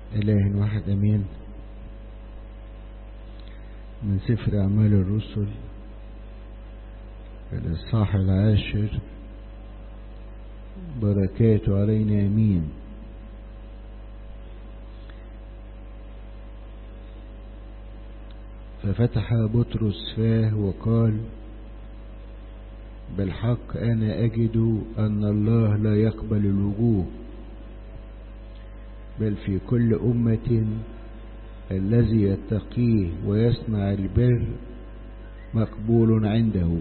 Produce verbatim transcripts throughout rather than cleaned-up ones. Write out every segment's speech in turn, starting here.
إله واحد أمين. من سفر أعمال الرسل الإصحاح العاشر. بركاته علينا أمين. ففتح بطرس فاه وقال: بالحق أنا أجد أن الله لا يقبل الوجوه، بل في كل أمة الذي يتقيه ويصنع البر مقبول عنده.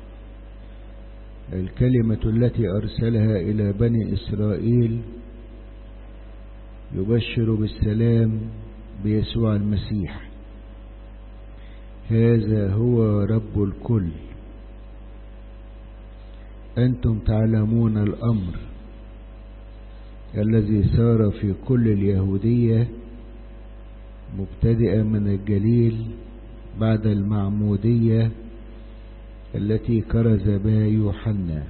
الكلمة التي أرسلها إلى بني إسرائيل يبشر بالسلام بيسوع المسيح، هذا هو رب الكل. أنتم تعلمون الأمر الذي سار في كل اليهودية مبتدئا من الجليل بعد المعمودية التي كرز بها يوحنا،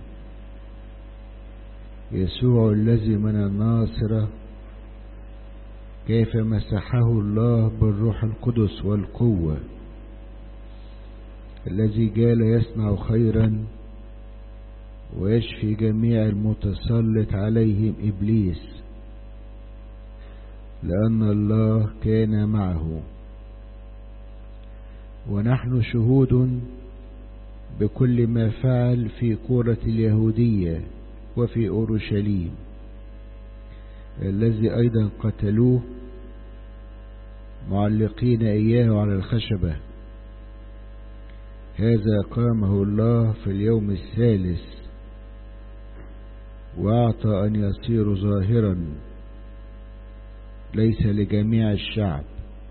يسوع الذي من الناصرة، كيف مسحه الله بالروح القدس والقوة، الذي جال يصنع خيرا ويشفي جميع المتسلط عليهم إبليس، لأن الله كان معه. ونحن شهود بكل ما فعل في قرى اليهودية وفي أورشليم، الذي أيضا قتلوه معلقين إياه على الخشبة، هذا قامه الله في اليوم الثالث وأعطى أن يصير ظاهرا ليس لجميع الشعب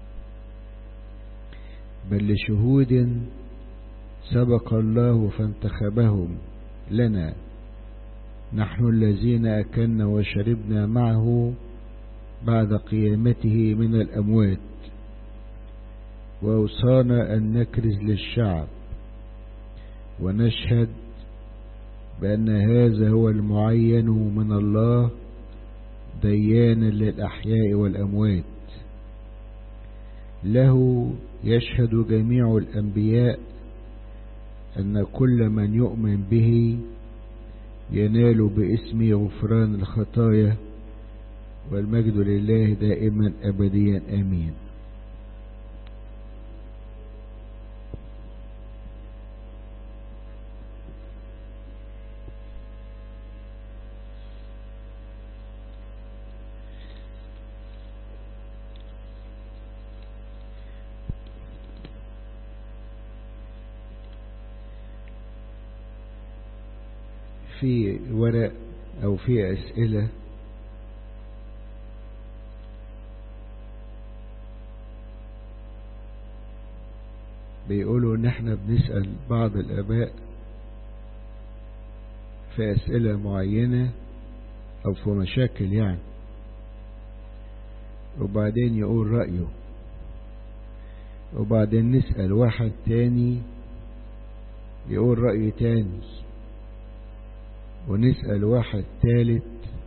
بل لشهود سبق الله فانتخبهم لنا، نحن الذين أكلنا وشربنا معه بعد قيامته من الأموات، وأوصانا أن نكرز للشعب ونشهد بأن هذا هو المعين من الله ديانا للأحياء والأموات. له يشهد جميع الأنبياء أن كل من يؤمن به ينال باسم غفران الخطايا، والمجد لله دائما أبديا آمين. في ورق أو في أسئلة بيقولوا إن احنا بنسأل بعض الآباء في أسئلة معينة أو في مشاكل يعني، وبعدين يقول رأيه، وبعدين نسأل واحد تاني يقول رأي تاني، ونسأل واحد ثالث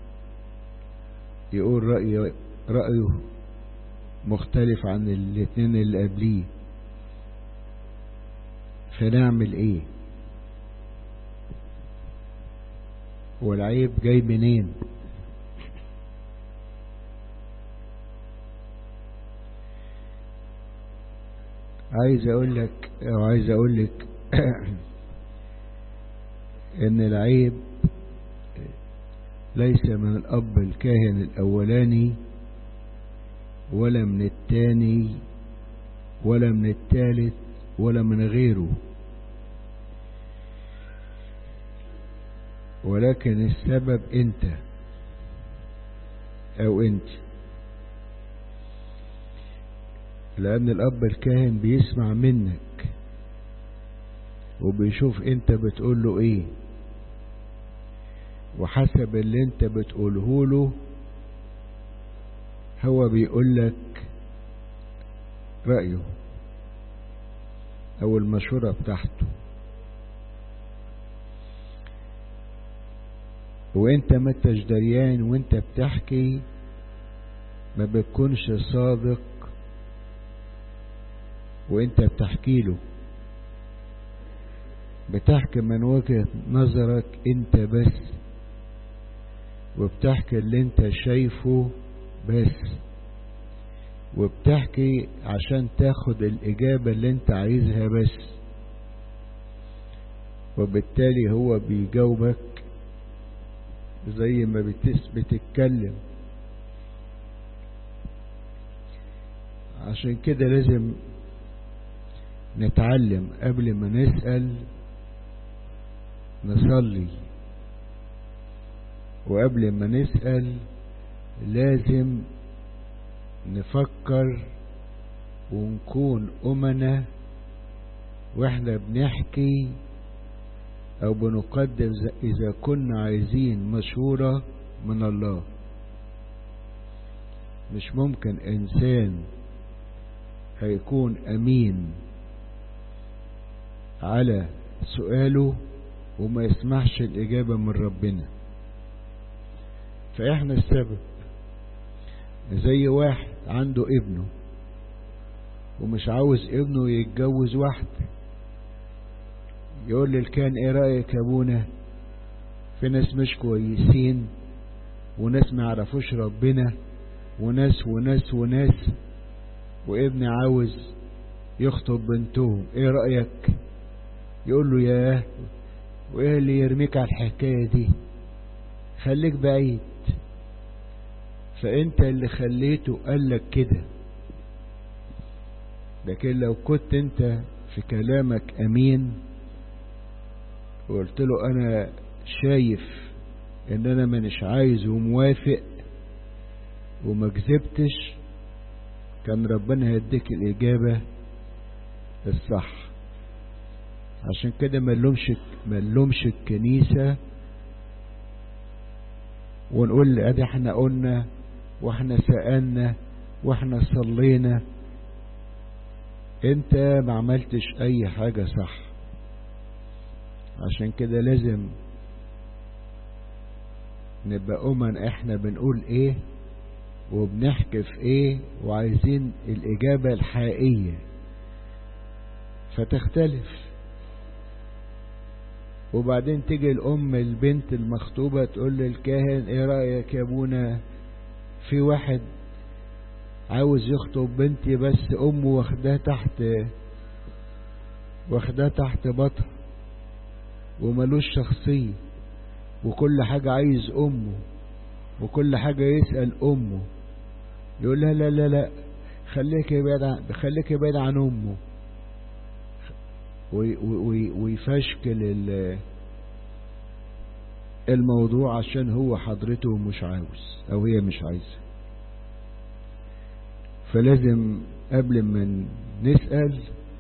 يقول رأيه رأيه مختلف عن الاثنين اللي قبليه. فنعمل ايه؟ والعيب جاي منين؟ عايز اقول لك او عايز اقول لك ان العيب ليس من الأب الكاهن الأولاني ولا من الثاني ولا من الثالث ولا من غيره، ولكن السبب انت او انت، لأن الأب الكاهن بيسمع منك وبيشوف انت بتقول له ايه، وحسب اللي انت بتقوله له هو بيقول لك رأيه او المشورة بتاعته. وانت ما انتش دريان وانت بتحكي ما بتكونش صادق وانت بتحكي له، بتحكي من وجهة نظرك انت بس، وبتحكي اللي انت شايفه بس، وبتحكي عشان تاخد الإجابة اللي انت عايزها بس، وبالتالي هو بيجاوبك زي ما بتس بتتكلم. عشان كده لازم نتعلم قبل ما نسأل نصلي، وقبل ما نسأل لازم نفكر ونكون أمنا واحنا بنحكي او بنقدم اذا كنا عايزين مشورة من الله. مش ممكن انسان هيكون امين على سؤاله وما يسمعش الاجابة من ربنا. فاحنا السبب. زي واحد عنده ابنه ومش عاوز ابنه يتجوز واحدة، يقول لي كان ايه رأيك يا ابونا؟ في ناس مش كويسين وناس ما يعرفوش ربنا وناس وناس وناس، وابني عاوز يخطب بنتهم، ايه رأيك؟ يقول له ياه، وايه اللي يرميك على الحكاية دي؟ خليك بعيد. فانت اللي خليته قالك كده. لكن لو كنت انت في كلامك امين وقلت له انا شايف ان انا مانيش عايز وموافق وما كذبتش، كان ربنا هيديك الاجابة الصح. عشان كده ما نلومش ما نلومش الكنيسة ونقول ادي احنا قلنا واحنا سألنا واحنا صلينا. انت ما عملتش اي حاجة صح. عشان كده لازم نبقى أمن احنا بنقول ايه وبنحكي في ايه وعايزين الإجابة الحقيقية، فتختلف. وبعدين تيجي الأم البنت المخطوبة تقول للكاهن ايه رأيك يا ابونا؟ في واحد عاوز يخطب بنتي بس أمه واخداه تحت واخداه تحت بطن وملوش شخصية، وكل حاجة عايز أمه وكل حاجة يسأل أمه. يقول لها لا لا لا خليك بعيد عن خليك بعيد عن أمه، ويفشكل الموضوع عشان هو حضرته مش عاوز أو هي مش عايزة. فلازم قبل ما نسأل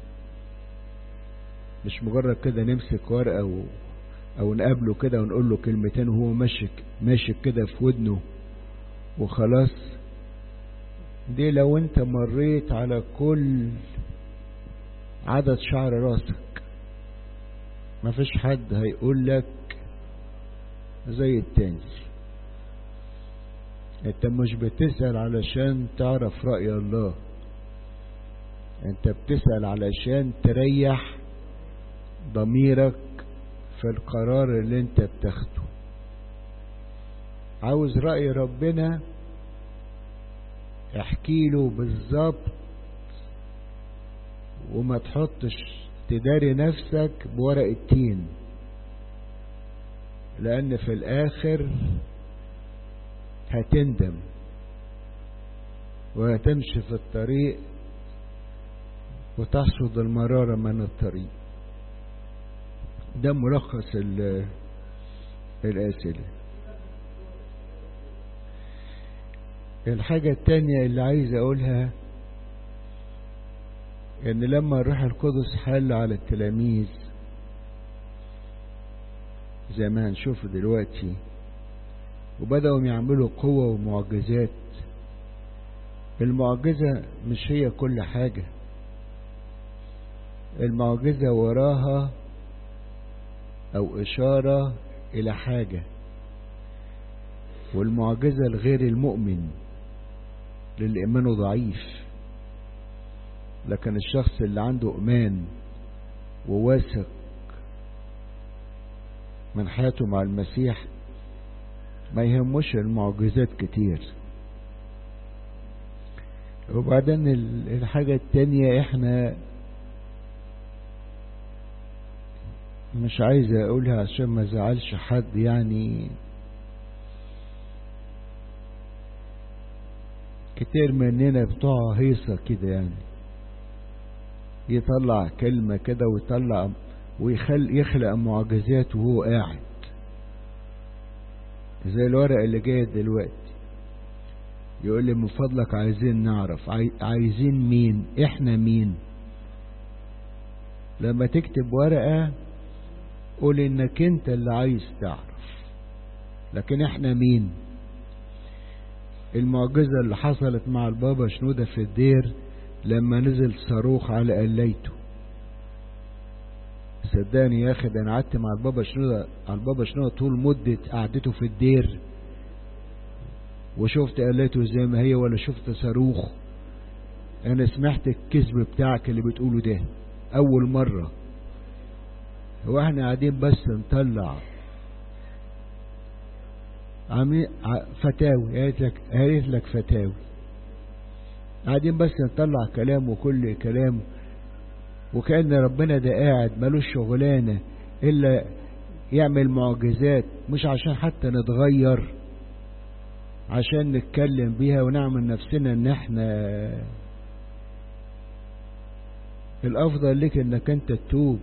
مش مجرد كده نمسك ورقة و... او نقابله كده ونقول له كلمتين وهو ماشي ماشي كده في ودنه وخلاص. دي لو انت مريت على كل عدد شعر راسك مفيش حد هيقول لك زي التاني. انت مش بتسأل علشان تعرف رأي الله، انت بتسأل علشان تريح ضميرك في القرار اللي انت بتاخده. عاوز رأي ربنا احكي له بالظبط وما تحطش تداري نفسك بورق التين، لان في الاخر هتندم وهتمشي في الطريق وتحصد المرارة من الطريق. ده ملخص الأسئلة. الحاجة التانية اللي عايز أقولها إن لما الروح القدس حل على التلاميذ زي ما هنشوف دلوقتي وبدأوا يعملوا قوة ومعجزات، المعجزة مش هي كل حاجة. المعجزة وراها أو إشارة إلى حاجة. والمعجزة الغير المؤمن للي إيمانه ضعيف. لكن الشخص اللي عنده إيمان وواثق من حياته مع المسيح ما يهمش المعجزات كتير. وبعدين الحاجة التانية، احنا مش عايز اقولها عشان ما زعلش حد، يعني كتير مننا بتوع هيصة كده، يعني يطلع كلمة كده ويطلع ويخل يخلق معجزات وهو قاعد، زي الورقة اللي جاية دلوقتي. يقول لي من فضلك عايزين نعرف، عايزين مين؟ احنا مين؟ لما تكتب ورقة قول انك انت اللي عايز تعرف، لكن احنا مين؟ المعجزة اللي حصلت مع البابا شنودة في الدير لما نزل صاروخ على قليته، صدقني يا اخي، ده انا قعدت مع البابا شنودة على البابا شنودة طول مدة قعدته في الدير، وشفت قليته زي ما هي ولا شفت صاروخ. انا سمعت الكذب بتاعك اللي بتقوله ده اول مرة. هو احنا قاعدين بس نطلع عاملين فتاوي؟ قالت لك قالت لك فتاوي، قاعدين بس نطلع كلام وكل كلام، وكأن ربنا ده قاعد ملوش شغلانة إلا يعمل معجزات، مش عشان حتى نتغير، عشان نتكلم بيها ونعمل نفسنا ان احنا الافضل لك انك انت تتوب.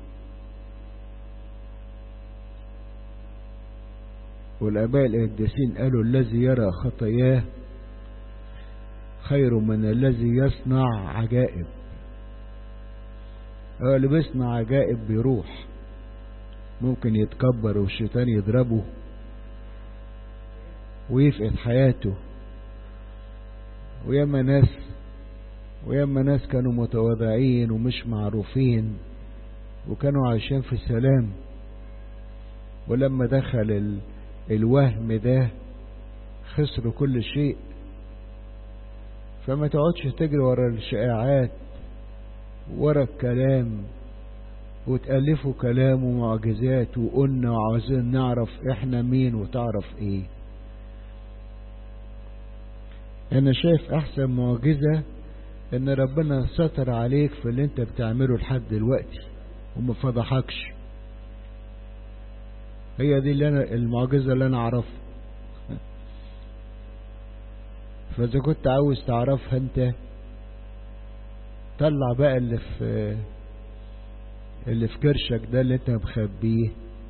والاباء القديسين قالوا الذي يرى خطاياه خير من الذي يصنع عجائب. هو اللي بيصنع عجائب بيروح، ممكن يتكبر والشيطان يضربه ويفقد حياته. وياما ناس وياما ناس كانوا متواضعين ومش معروفين وكانوا عايشين في سلام، ولما دخل ال... الوهم ده خسروا كل شيء. فما تقعدش تجري ورا الشائعات ورا الكلام وتألفوا كلام ومعجزات وقلنا وعاوزين نعرف احنا مين وتعرف ايه. انا شايف احسن معجزة ان ربنا ستر عليك في اللي انت بتعمله لحد دلوقتي وما فضحكش. هي دي اللي انا المعجزة اللي انا اعرفها. فاذا كنت عاوز تعرفها انت، طلع بقى اللي في اللي في كرشك ده اللي انت مخبيه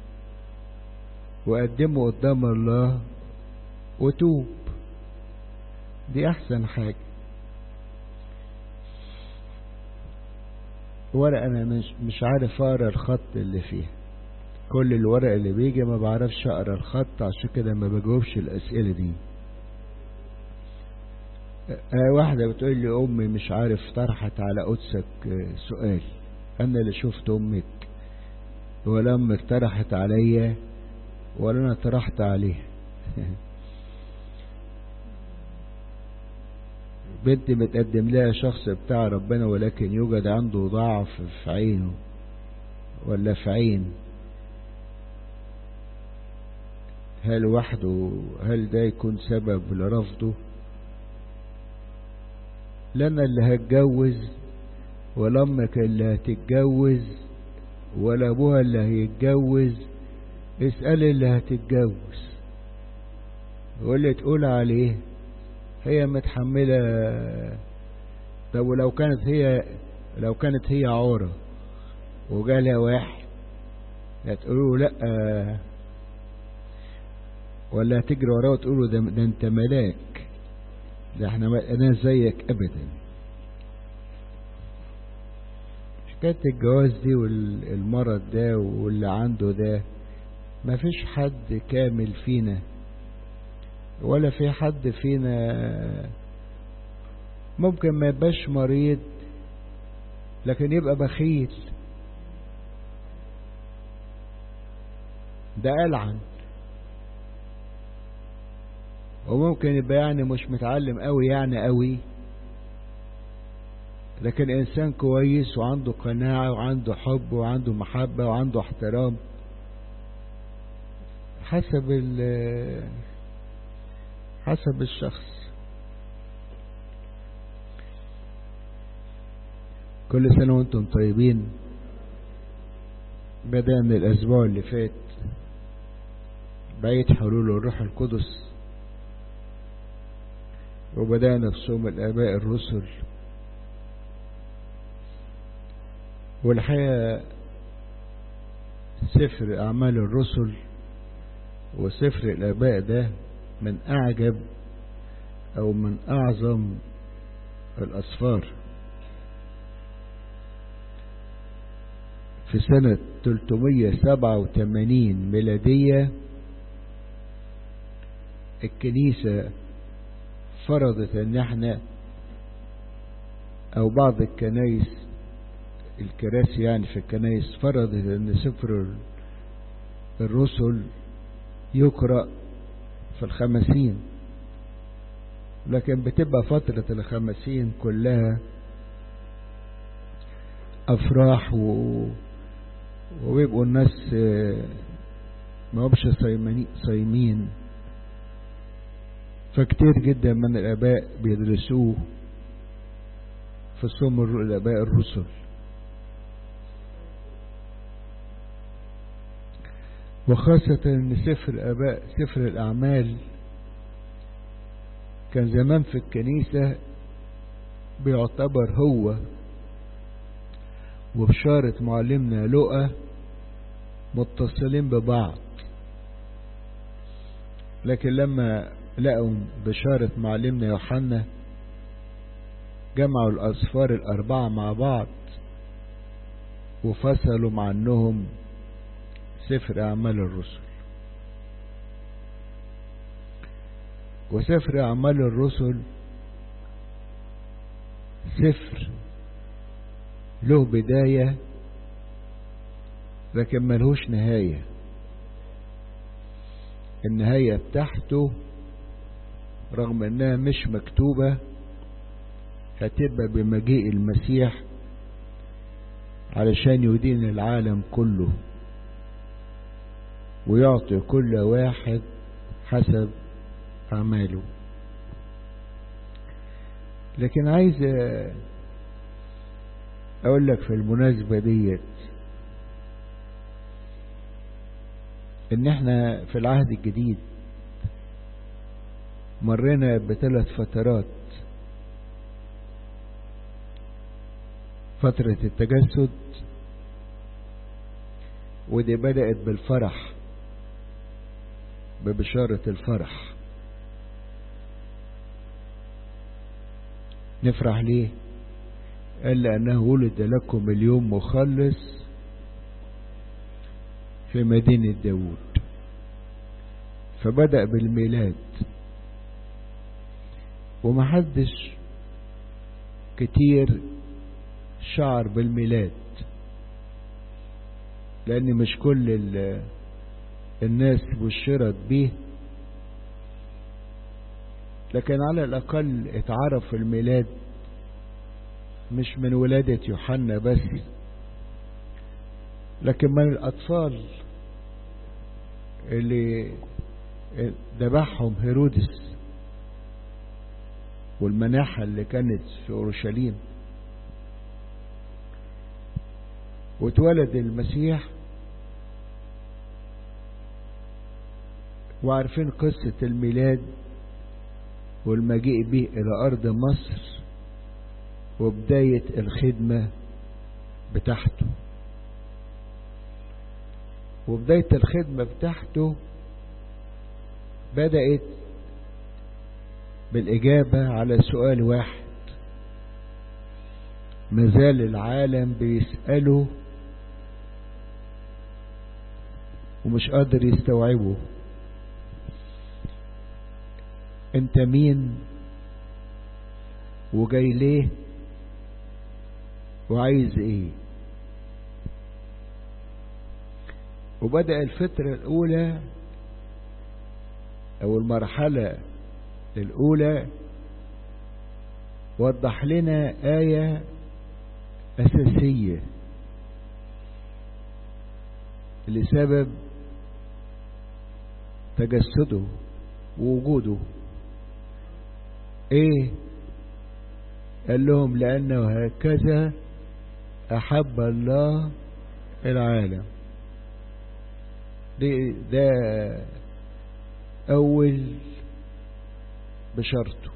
وقدمه قدام الله وتوب. دي احسن حاجة. ورقة انا مش مش عارف اقرا الخط اللي فيها، كل الورق اللي بيجي ما بعرفش اقرا الخط، عشان كده ما بجاوبش الاسئلة دي. واحدة بتقول لي امي مش عارف طرحت على قدسك سؤال، انا اللي شفت امك ولا امك طرحت عليا ولا انا طرحت عليها. بنت متقدم لها شخص بتاع ربنا ولكن يوجد عنده ضعف في عينه ولا في عين، هل وحده هل ده يكون سبب لرفضه؟ لنا اللي هتجوز ولا امك اللي هتتجوز ولا ابوها اللي هيتجوز. اسأل اللي هتتجوز واللي تقول عليه هي متحملة. طب ولو كانت هي لو كانت هي عورة وجالها واحد هتقولوا لا ولا هتجري وراه وتقولوا ده, ده انت ملاك، ده احنا انا زيك ابدا. حكاية الجواز دي والمرض ده واللي عنده ده، ما فيش حد كامل فينا ولا في حد فينا ممكن ما يبقاش مريض لكن يبقى بخيل. ده ألعن وممكن يبقى يعني مش متعلم قوي يعني قوي، لكن انسان كويس وعنده قناعة وعنده حب وعنده محبة وعنده احترام، حسب حسب الشخص. كل سنة وانتم طيبين. بدأنا الأسبوع اللي فات بعيد حلول الروح القدس، وبدأنا في صوم الآباء الرسل. والحقيقة سفر أعمال الرسل وسفر الآباء ده من أعجب أو من أعظم الأسفار. في سنة ثلاثمية وسبعة وثمانين ميلادية الكنيسة فرضت ان احنا او بعض الكنائس الكراسي يعني في الكنائس فرضت ان سفر الرسل يقرأ في الخمسين، لكن بتبقى فترة الخمسين كلها افراح و... ويبقوا الناس ما هبش صايمين، فكتير جدا من الآباء بيدرسوه في صوم الآباء الرسل. وخاصة ان سفر الآباء سفر الأعمال كان زمان في الكنيسة بيعتبر هو وبشارة معلمنا لوقا متصلين ببعض، لكن لما لقوا بشارة معلمنا يوحنا جمعوا الأسفار الأربعة مع بعض وفصلوا عنهم سفر أعمال الرسل. وسفر أعمال الرسل سفر له بداية لكن ملهوش نهاية. النهاية بتاعته رغم انها مش مكتوبة هتبقى بمجيء المسيح علشان يدين العالم كله ويعطي كل واحد حسب أعماله. لكن عايز اقول لك في المناسبة ديت ان احنا في العهد الجديد مرينا بثلاث فترات: فترة التجسد، ودي بدأت بالفرح ببشارة الفرح. نفرح ليه؟ قال لأنه ولد لكم اليوم مخلص في مدينة داود. فبدأ بالميلاد، ومحدش كتير شعر بالميلاد لأن مش كل الناس بشرت به، لكن على الأقل اتعرف الميلاد مش من ولادة يوحنا بس، لكن من الأطفال اللي ذبحهم هيرودس والمناحة اللي كانت في أورشليم. واتولد المسيح، وعارفين قصة الميلاد والمجيء به إلى أرض مصر وبداية الخدمة بتاعته. وبداية الخدمة بتاعته بدأت بالإجابة على سؤال واحد مازال العالم بيسأله ومش قادر يستوعبه: انت مين وجاي ليه وعايز ايه؟ وبدأ الفترة الأولى أو المرحلة الأولى وضح لنا آية أساسية لسبب تجسده ووجوده. ايه؟ قال لهم لأنه هكذا أحب الله العالم. ده أول بشرطه،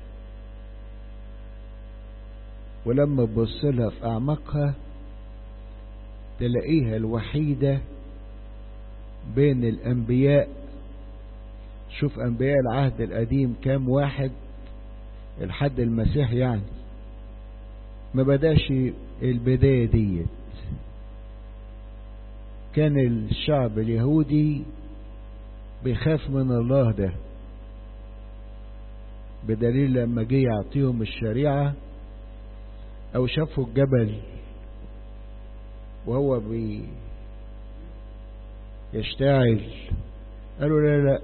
ولما تبص لها في أعماقها تلاقيها الوحيدة بين الأنبياء. شوف أنبياء العهد القديم كام واحد الحد المسيح، يعني ما بداش البداية ديت. كان الشعب اليهودي بيخاف من الله ده، بدليل لما جه يعطيهم الشريعة او شافوا الجبل وهو بيشتعل قالوا لا لا.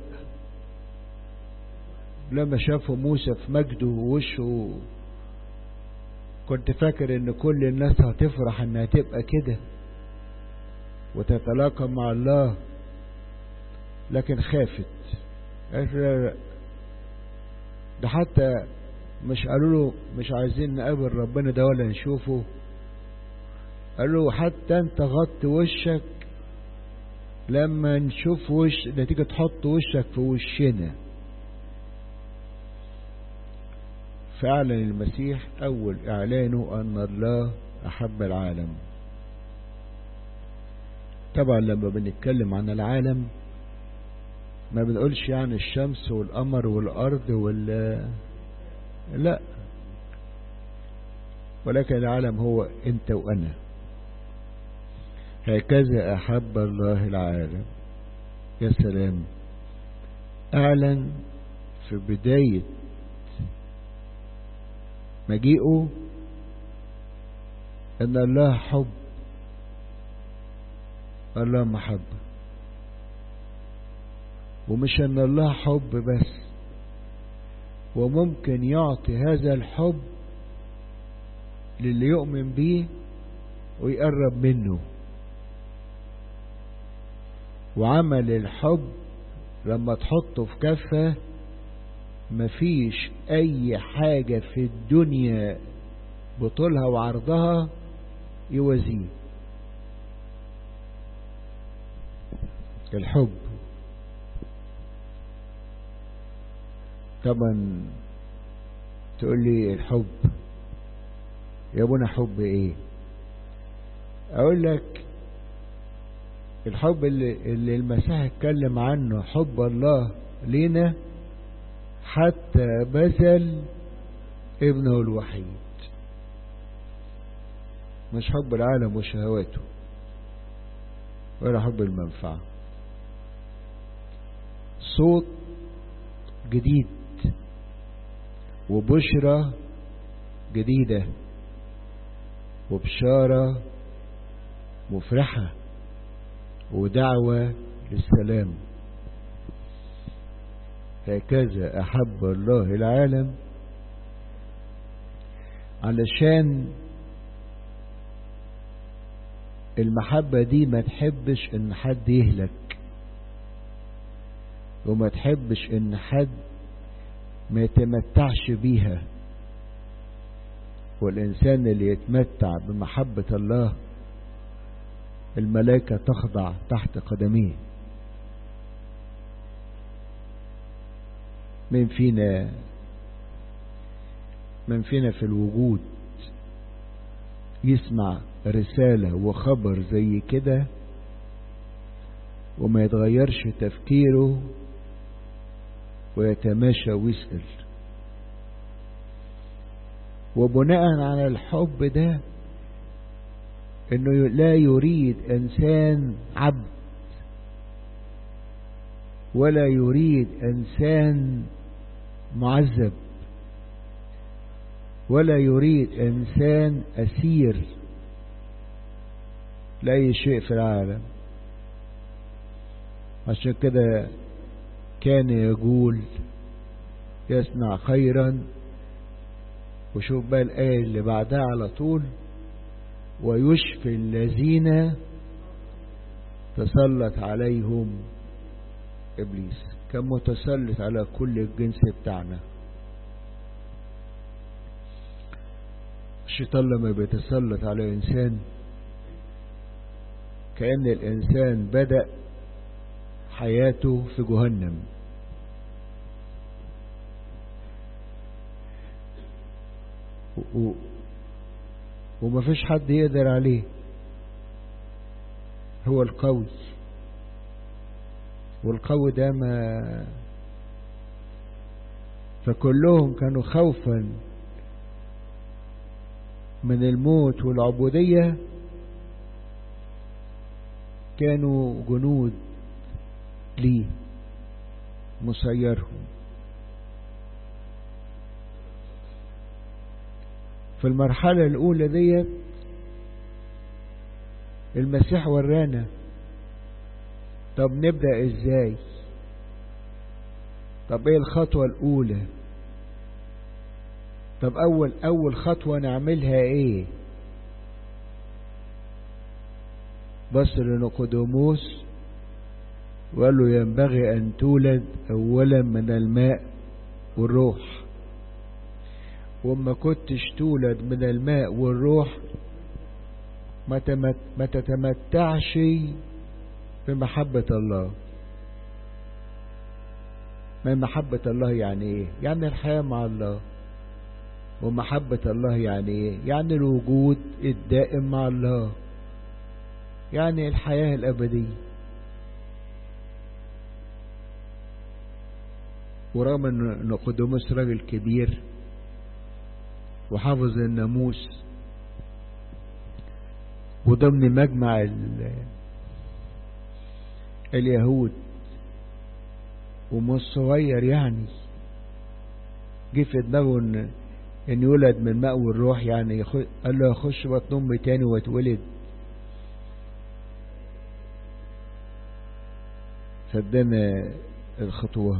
لما شافوا موسى في مجده ووشه كنت فاكر ان كل الناس هتفرح انها تبقى كده وتتلاقى مع الله، لكن خافت. قالت لا لا، ده حتى مش قالوا له مش عايزين نقابل ربنا ده ولا نشوفه، قالوا له حتى انت غطي وشك لما نشوف وش نتيجة تحط وشك في وشنا. فأعلن المسيح أول إعلانه أن الله أحب العالم. طبعا لما بنتكلم عن العالم ما بنقولش يعني الشمس والقمر والأرض وال لا، ولكن العالم هو أنت وأنا. هكذا أحب الله العالم. يا سلام، أعلن في بداية مجيئه أن الله حب، الله محبة. ومش أن الله حب بس، وممكن يعطي هذا الحب للي يؤمن به ويقرب منه. وعمل الحب لما تحطه في كفة مفيش أي حاجة في الدنيا بطولها وعرضها يوازيه. الحب طبعا تقول لي الحب يا ابونا حب ايه؟ اقول لك الحب اللي, اللي المسيح اتكلم عنه حب الله لينا حتى بذل ابنه الوحيد، مش حب العالم وشهواته ولا حب المنفعة. صوت جديد وبشرة جديدة وبشارة مفرحة ودعوة للسلام. هكذا أحب الله العالم، علشان المحبة دي ما تحبش ان حد يهلك، وما تحبش ان حد ما يتمتعش بيها. والإنسان اللي يتمتع بمحبة الله الملائكة تخضع تحت قدميه. من فينا من فينا في الوجود يسمع رسالة وخبر زي كده وما يتغيرش تفكيره ويتماشى ويسأل؟ وبناء على الحب ده انه لا يريد انسان عبد، ولا يريد انسان معذب، ولا يريد انسان اسير لاي شيء في العالم. عشان كده كان يقول يصنع خيرا. وشوف بقى الآية اللي بعدها على طول، ويشفي الذين تسلط عليهم إبليس. كان متسلط على كل الجنس بتاعنا. الشيطان لما بيتسلط على إنسان كأن الإنسان بدأ حياته في جهنم. و... وما فيش حد يقدر عليه، هو القوي. والقوي ده ما فكلهم كانوا خوفا من الموت والعبودية كانوا جنود ليه مسيرهم. في المرحلة الأولى ديت المسيح ورانا طب نبدأ ازاي؟ طب ايه الخطوة الأولى؟ طب أول أول خطوة نعملها ايه؟ بص لنقودموس وقال له ينبغي أن تولد أولا من الماء والروح. وما كنتش تولد من الماء والروح ما, تمت ما تتمتعش بمحبة الله. ما محبة الله يعني ايه؟ يعني الحياة مع الله. ومحبة الله يعني ايه؟ يعني الوجود الدائم مع الله، يعني الحياة الأبدية. ورغم ان نقودموس راجل كبير وحافظ الناموس وضمن مجمع اليهود ومش صغير، يعني جه في دماغه ان ان يولد من ماء والروح، يعني قال له يخش بطن امي تاني واتولد. فادانا الخطوات،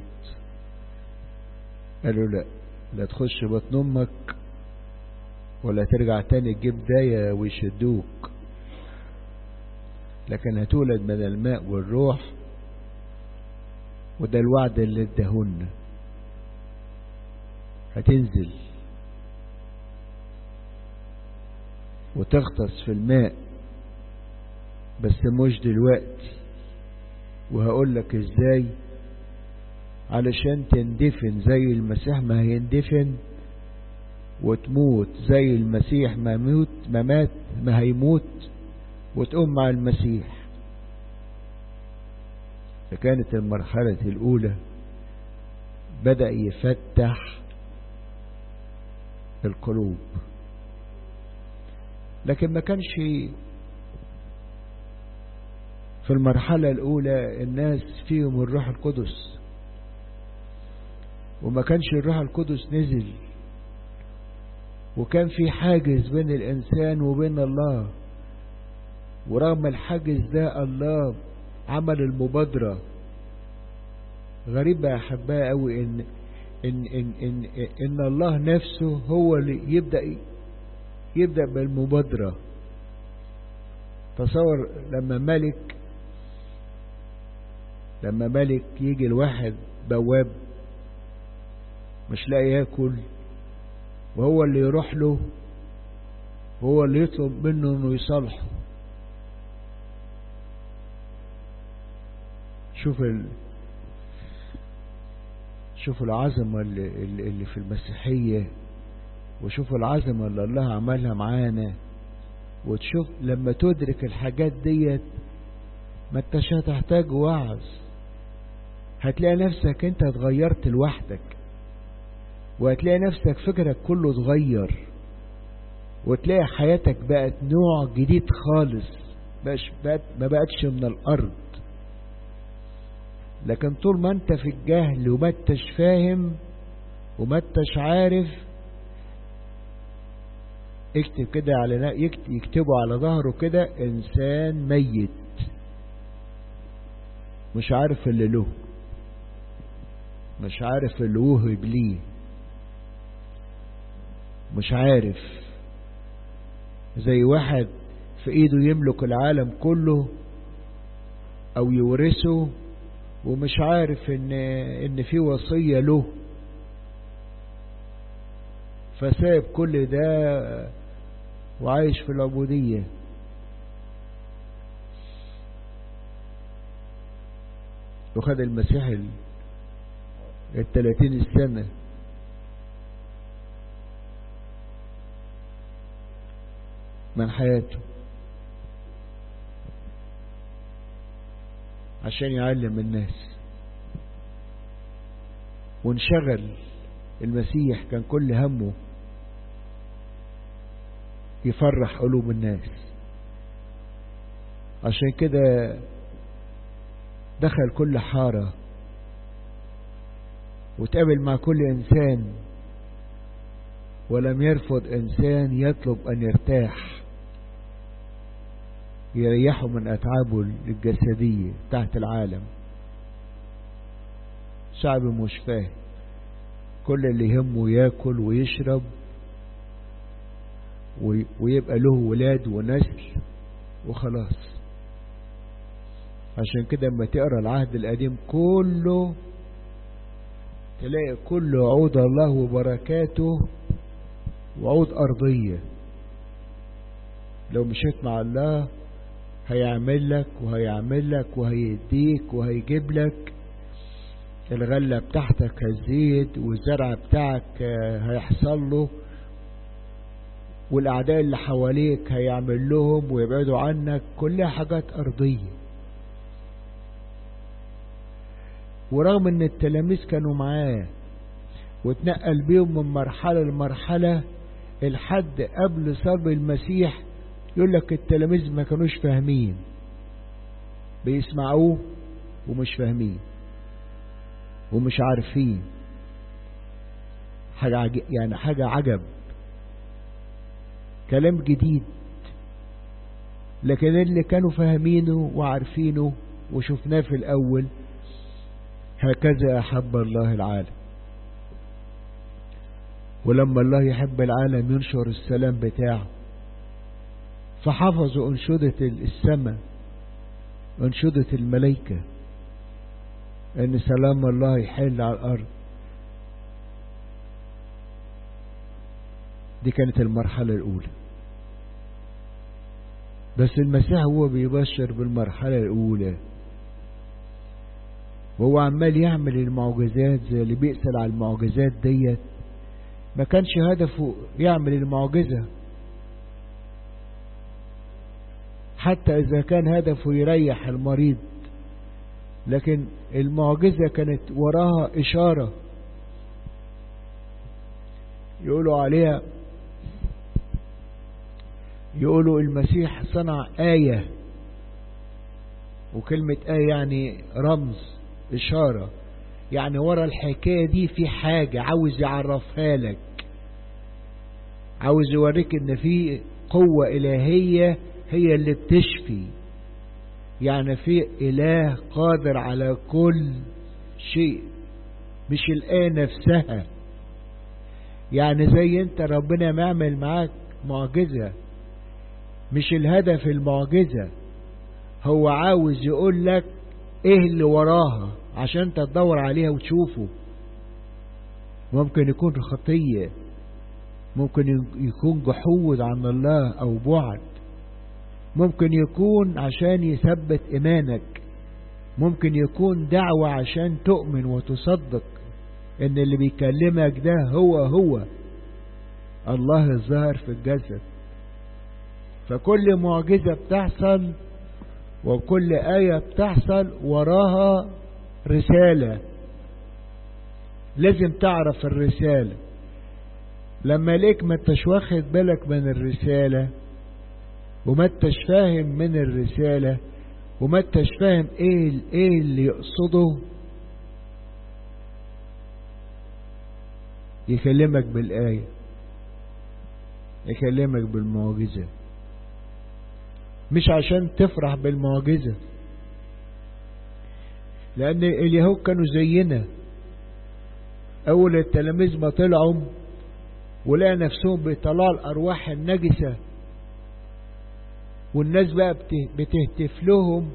قالوا لا لا تخش بطن امك ولا ترجع تاني تجيب داية ويشدوك، لكن هتولد من الماء والروح. وده الوعد اللي اداهن، هتنزل وتغطس في الماء بس مش دلوقتي، وهقول لك ازاي علشان تندفن زي المسيح ما هيندفن، وتموت زي المسيح ما موت ما مات ما هيموت، وتقوم مع المسيح. فكانت المرحلة الأولى بدأ يفتح القلوب، لكن ما كانش في المرحلة الأولى الناس فيهم الروح القدس، وما كانش الروح القدس نزل، وكان في حاجز بين الإنسان وبين الله. ورغم الحاجز ده الله عمل المبادرة. غريبة يا أحبائي أوي إن إن إن إن إن الله نفسه هو اللي يبدأ يبدأ بالمبادرة. تصور لما ملك لما ملك يجي الواحد بواب مش لاقي ياكل، وهو اللي يروح له وهو اللي يطلب منه انه يصالحه. شوف ال... شوف العظمة اللي, اللي في المسيحية، وشوف العظمة اللي الله عملها معانا. وتشوف لما تدرك الحاجات ديت ما انتش هتحتاج وعظ، هتلاقي نفسك انت اتغيرت لوحدك، وهتلاقي نفسك فكرك كله اتغير، وتلاقي حياتك بقت نوع جديد خالص، بقش بقت ما بقتش من الارض. لكن طول ما انت في الجهل وما انتش فاهم وما انتش عارف، اكتب كده على يكتبوا على ظهره كده انسان ميت مش عارف اللي له. مش عارف اللي وهب ليه، مش عارف. زي واحد في ايده يملك العالم كله او يورثه ومش عارف ان ان في وصية له، فساب كل ده وعايش في العبودية. وخد المسيح الثلاثين السنة من حياته عشان يعلم الناس، وانشغل. المسيح كان كل همه يفرح قلوب الناس، عشان كده دخل كل حارة وتقابل مع كل إنسان، ولم يرفض إنسان يطلب أن يرتاح، يريحه من أتعابه الجسدية تحت العالم. شعب مش فاهم، كل اللي يهمه ياكل ويشرب ويبقى له ولاد ونسل وخلاص. عشان كده لما تقرأ العهد القديم كله تلاقي كل عود الله وبركاته وعود أرضية. لو مشيت مع الله هيعمل لك وهيعمل لك وهيديك وهيجيب لك. الغلة بتاعتك هتزيد والزرع بتاعك هيحصل له، والأعداء اللي حواليك هيعمل لهم ويبعدوا عنك. كلها حاجات أرضية. ورغم ان التلاميذ كانوا معاه واتنقل بيهم من مرحلة لمرحلة الحد قبل صلب المسيح، يقول لك التلاميذ ما كانوش فاهمين، بيسمعوه ومش فاهمين ومش عارفين حاجة عجب، يعني حاجة عجب، كلام جديد. لكن اللي كانوا فاهمينه وعارفينه وشفناه في الأول، هكذا أحب الله العالم. ولما الله يحب العالم ينشر السلام بتاعه، فحفظوا أنشدة السماء، أنشدة الملائكة، أن سلام الله يحل على الأرض. دي كانت المرحلة الأولى. بس المسيح هو بيبشر بالمرحلة الأولى، وهو عمال يعمل المعجزات زي اللي بيسأل على المعجزات ديت. ما كانش هدفه يعمل المعجزة، حتى إذا كان هدفه يريح المريض، لكن المعجزة كانت وراها إشارة يقولوا عليها، يقولوا المسيح صنع آية. وكلمة آية يعني رمز، إشارة، يعني ورا الحكاية دي في حاجة عاوز يعرفها لك، عاوز يوريك ان في قوة إلهية هي اللي بتشفي، يعني في إله قادر على كل شيء، مش الآية نفسها. يعني زي انت ربنا ما يعمل معاك معجزة، مش الهدف المعجزة، هو عاوز يقول لك ايه اللي وراها عشان تدور عليها وتشوفه. ممكن يكون خطية، ممكن يكون جحود عن الله او بعد، ممكن يكون عشان يثبت ايمانك، ممكن يكون دعوة عشان تؤمن وتصدق ان اللي بيكلمك ده هو هو الله الظاهر في الجسد. فكل معجزة بتحصل وكل آية بتحصل وراها رسالة، لازم تعرف الرسالة. لما ليك ما انتش واخد بالك من الرسالة وما انتش فاهم من الرسالة وما انتش فاهم ايه ايه اللي يقصده، يكلمك بالآية، يكلمك بالمعجزة، مش عشان تفرح بالمعجزة، لأن اليهود كانوا زينا، اول التلاميذ ما طلعوا ولقى نفسهم بيطلعوا الارواح النجسة والناس بقى بتهتف لهم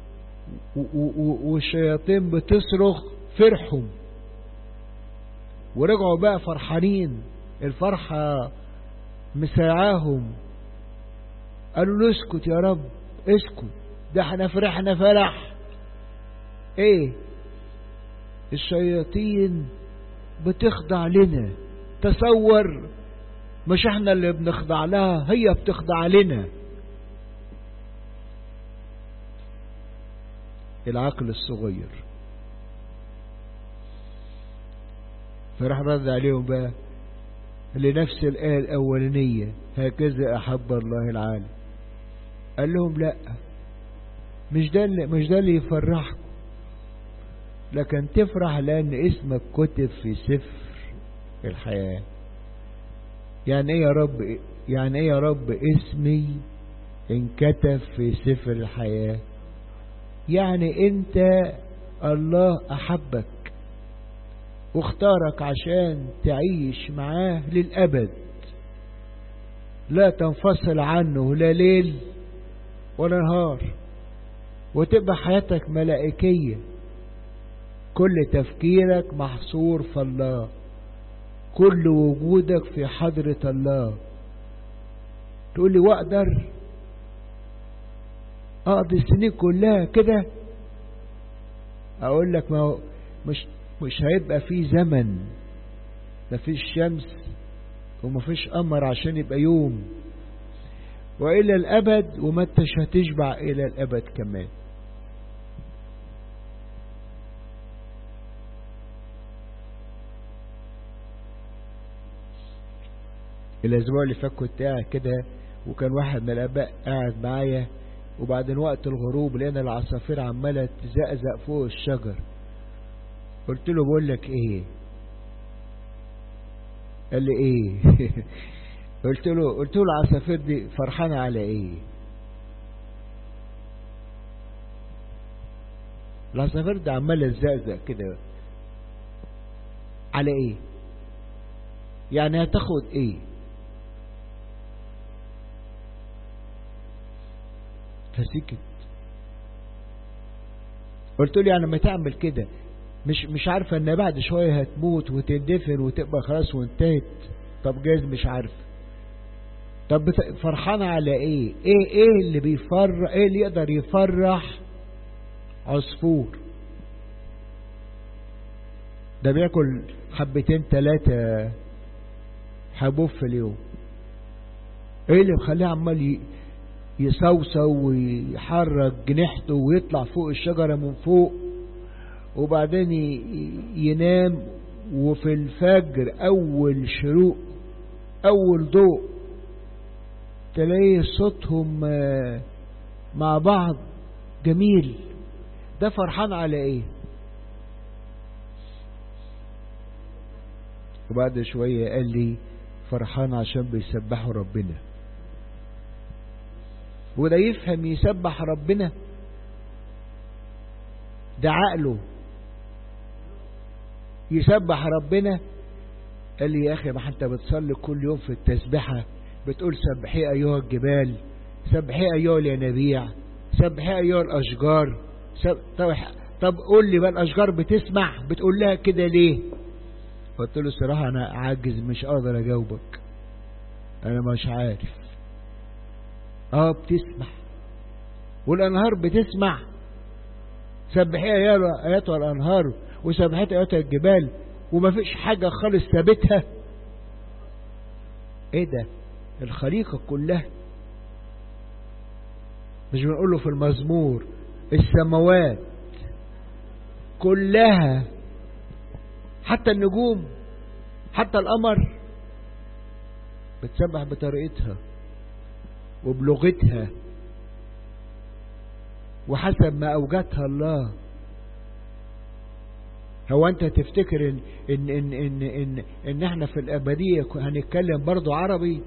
والشياطين بتصرخ، فرحهم ورجعوا بقى فرحانين، الفرحة مساعاهم. قالوا له اسكت يا رب اسكت، ده احنا فرحنا فرح. ايه الشياطين بتخضع لنا؟ تصور، مش احنا اللي بنخضع لها، هي بتخضع لنا. العقل الصغير. فراح رد عليهم بقى لنفس الآية الأولانية، هكذا أحب الله العالم. قال لهم لا، مش ده اللي مش ده اللي يفرحكم، لكن تفرح لأن اسمك كتب في سفر الحياة. يعني ايه يا رب؟ يعني ايه يا رب اسمي انكتب في سفر الحياة؟ يعني انت الله احبك واختارك عشان تعيش معاه للأبد، لا تنفصل عنه لا ليل ولا نهار، وتبقى حياتك ملائكية، كل تفكيرك محصور في الله، كل وجودك في حضرة الله. تقول لي واقدر اقضي السنين كلها كده؟ اقول لك ما هو مش مش هيبقى في زمن، ما فيش شمس وما فيش قمر عشان يبقى يوم، وإلى الأبد وما انتش هتشبع إلى الأبد كمان. الأسبوع اللي فات كنت قاعد كده وكان واحد من الآباء قاعد معايا، وبعدين وقت الغروب لقينا العصافير عمالة تزقزق فوق الشجر. قلت له بقول لك ايه؟ قال لي ايه؟ قلت له قلت له العصافير دي فرحانة على ايه؟ العصافير دي عمالة تزقزق كده على ايه؟ يعني هتاخد ايه؟ فسكت. قلت له يعني ما تعمل كده مش مش عارفه ان بعد شويه هتموت وتندفن وتبقى خلاص وانتهت؟ طب جايز مش عارف. طب فرحانه على ايه؟ ايه ايه اللي بيفرح؟ ايه اللي يقدر يفرح عصفور؟ ده بياكل حبتين ثلاثه حبوب في اليوم. ايه اللي مخليه عمال يصوصو ويحرك جناحته ويطلع فوق الشجرة من فوق وبعدين ينام، وفي الفجر أول شروق أول ضوء تلاقي صوتهم مع بعض جميل؟ ده فرحان على ايه؟ وبعد شوية قال لي فرحان عشان بيسبحوا ربنا. وده يفهم يسبح ربنا؟ ده عقله يسبح ربنا؟ قال لي يا اخي ما انت بتصلي كل يوم في التسبيحة بتقول سبحي ايها الجبال، سبحي ايها الينابيع، سبحي ايها الاشجار. سب... طب... طب قول لي بقى الاشجار بتسمع؟ بتقول لها كده ليه؟ قلت له الصراحة انا عاجز مش قادر اجاوبك، انا مش عارف. اه بتسمع، والانهار بتسمع. سبحي اياتها الانهار وسبحت اياتها الجبال، وما فيش حاجة خالص ثابتها. ايه ده؟ الخليقة كلها. مش بنقوله في المزمور السماوات كلها، حتى النجوم حتى القمر بتسبح بطريقتها وبلغتها وحسب ما أوجدها الله. هو أنت تفتكر إن إن إن إن إن, إن إحنا في الأبدية هنتكلم برضو عربي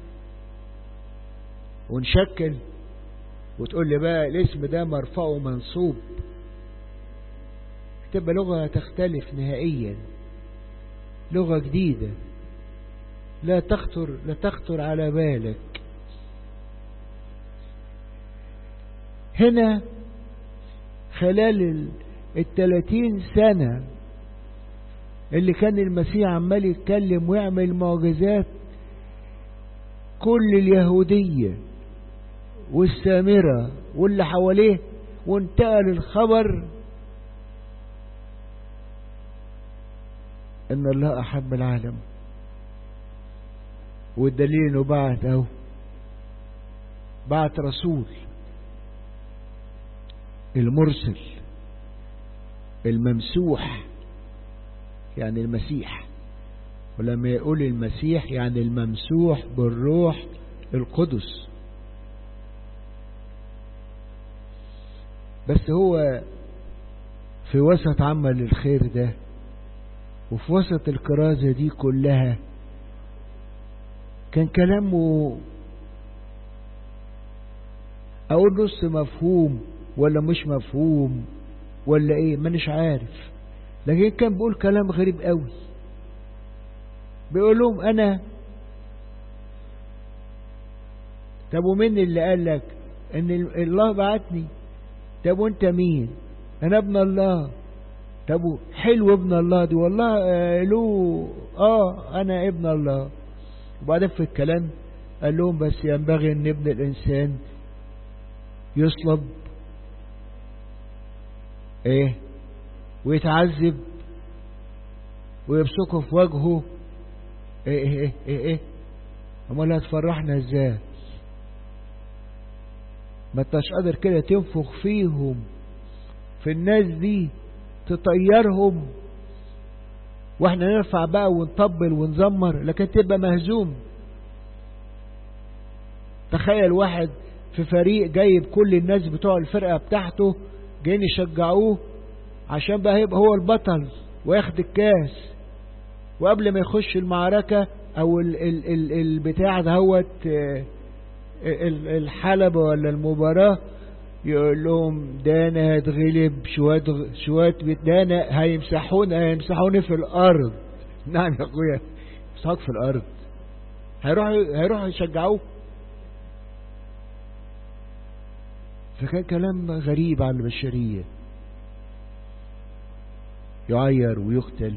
ونشكل وتقول لي بقى الاسم ده مرفوع ومنصوب؟ تبقى لغة تختلف نهائيا. لغة جديدة لا تخطر لا تخطر على بالك. هنا خلال الثلاثين سنة اللي كان المسيح عمال يتكلم ويعمل معجزات، كل اليهودية والسامرة واللي حواليه وانتقل الخبر ان الله احب العالم. والدليل انه بعت اهو بعت رسول المرسل الممسوح، يعني المسيح. ولما يقول المسيح يعني الممسوح بالروح القدس. بس هو في وسط عمل الخير ده وفي وسط الكرازة دي كلها كان كلامه اقول نص مفهوم ولا مش مفهوم ولا ايه مانيش عارف، لكن كان بيقول كلام غريب قوي. بيقول لهم انا، طب ومين اللي قال لك ان الله بعتني؟ طب وانت مين؟ انا ابن الله. طب حلو ابن الله دي والله آه له اه انا ابن الله. وبعدين في الكلام قال لهم بس ينبغي ان ابن الانسان يصلب ايه ويتعذب ويبصقه في وجهه ايه ايه ايه ايه امال هتفرحنا ازاي؟ ما انتش قادر كده تنفخ فيهم في الناس دي تطيرهم واحنا نرفع بقى ونطبل ونزمر، لكن تبقى مهزوم. تخيل واحد في فريق جايب كل الناس بتوع الفرقة بتاعته جايين يشجعوه عشان بقى هيبقى هو البطل وياخد الكاس، وقبل ما يخش المعركة او ال ال ال البتاع دهوت الحلبة ولا المباراة يقول لهم ده انا هتغلب شوية شوية ده انا هيمسحون هيمسحوني في الارض. نعم يا اخويا مسحوك في الارض. هيروحوا هيروحوا يشجعوه. فكان كلام غريب على البشرية، يعير ويقتل.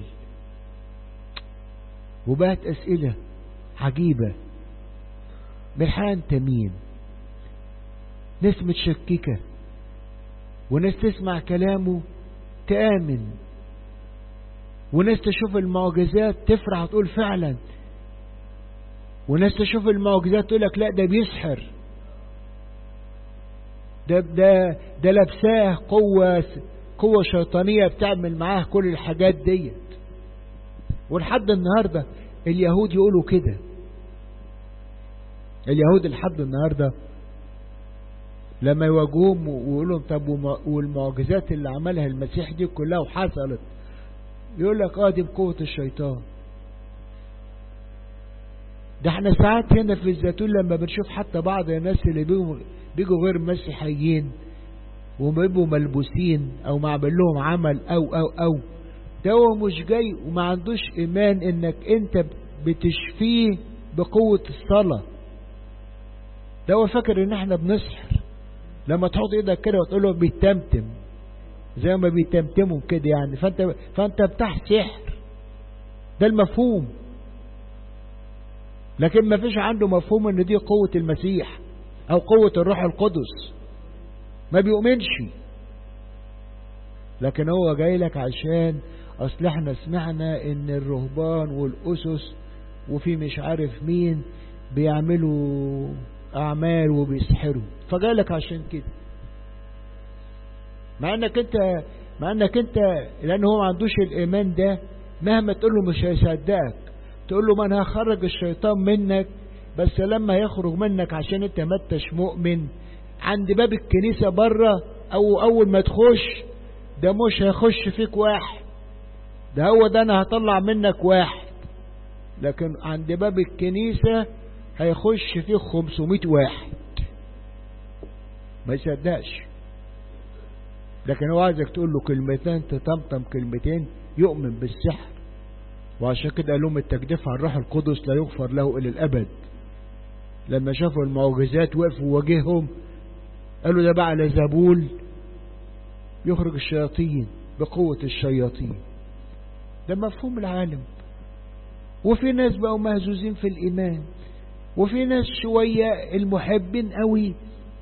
وبقت أسئلة عجيبة، بالحقيقة أنت مين؟ ناس متشككة وناس تسمع كلامه تآمن، وناس تشوف المعجزات تفرح وتقول فعلا، وناس تشوف المعجزات تقول لك لا ده بيسحر، ده ده ده لابساه قوة قوة شيطانية بتعمل معاه كل الحاجات ديت. ولحد النهاردة اليهود يقولوا كده. اليهود لحد النهاردة لما يواجهوهم ويقولوا طب والمعجزات اللي عملها المسيح دي كلها وحصلت، يقول لك اه دي بقوة الشيطان. ده احنا ساعات هنا في الزيتون لما بنشوف حتى بعض الناس اللي بيجوا بيجوا غير مسيحيين وبيبقوا ملبوسين او معمل لهم عمل او او او ده هو مش جاي وما عندوش ايمان انك انت بتشفيه بقوة الصلاة. ده هو فاكر ان احنا بنسحر. لما تحط ايدك كده وتقول له بيتمتم زي ما بيتمتموا كده يعني، فانت فانت بتاع سحر. ده المفهوم. لكن ما فيش عنده مفهوم ان دي قوة المسيح او قوة الروح القدس، ما بيؤمنش. لكن هو جاي لك عشان اصل احنا سمعنا ان الرهبان والاسس وفي مش عارف مين بيعملوا اعمال وبيسحروا، فجاي لك عشان كده. مع انك انت مع انك انت لان هو ما عندوش الايمان ده، مهما تقول له مش هيصدقك. تقول له ما انا هخرج الشيطان منك، بس لما يخرج منك عشان انت ما انتش مؤمن عند باب الكنيسة بره او اول ما تخش ده مش هيخش فيك واحد، ده هو ده انا هطلع منك واحد. لكن عند باب الكنيسة هيخش فيه خمسمائة واحد، ما يصدقش. لكن هو عايزك تقول له كلمتين تطمطم كلمتين يؤمن بالسحر. وعشان كده قال لهم التجديف على الروح القدس لا يغفر له إلى الأبد. لما شافوا المعجزات وقفوا وجههم قالوا ده بقى لزبول يخرج الشياطين بقوة الشياطين. ده مفهوم العالم. وفي ناس بقوا مهزوزين في الإيمان، وفي ناس شوية المحبين قوي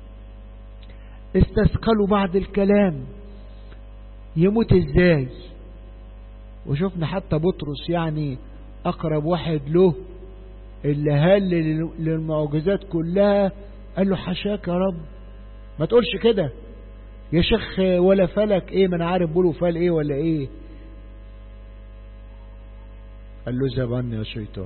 استثقلوا بعض الكلام يموت ازاي. وشفنا حتى بطرس يعني أقرب واحد له اللي هل للمعجزات كلها قال له حشاك يا رب ما تقولش كده يا شيخ، ولا فلك ايه، ما انا عارف بقوله فال ايه ولا ايه. قال له زبان يا شيطان.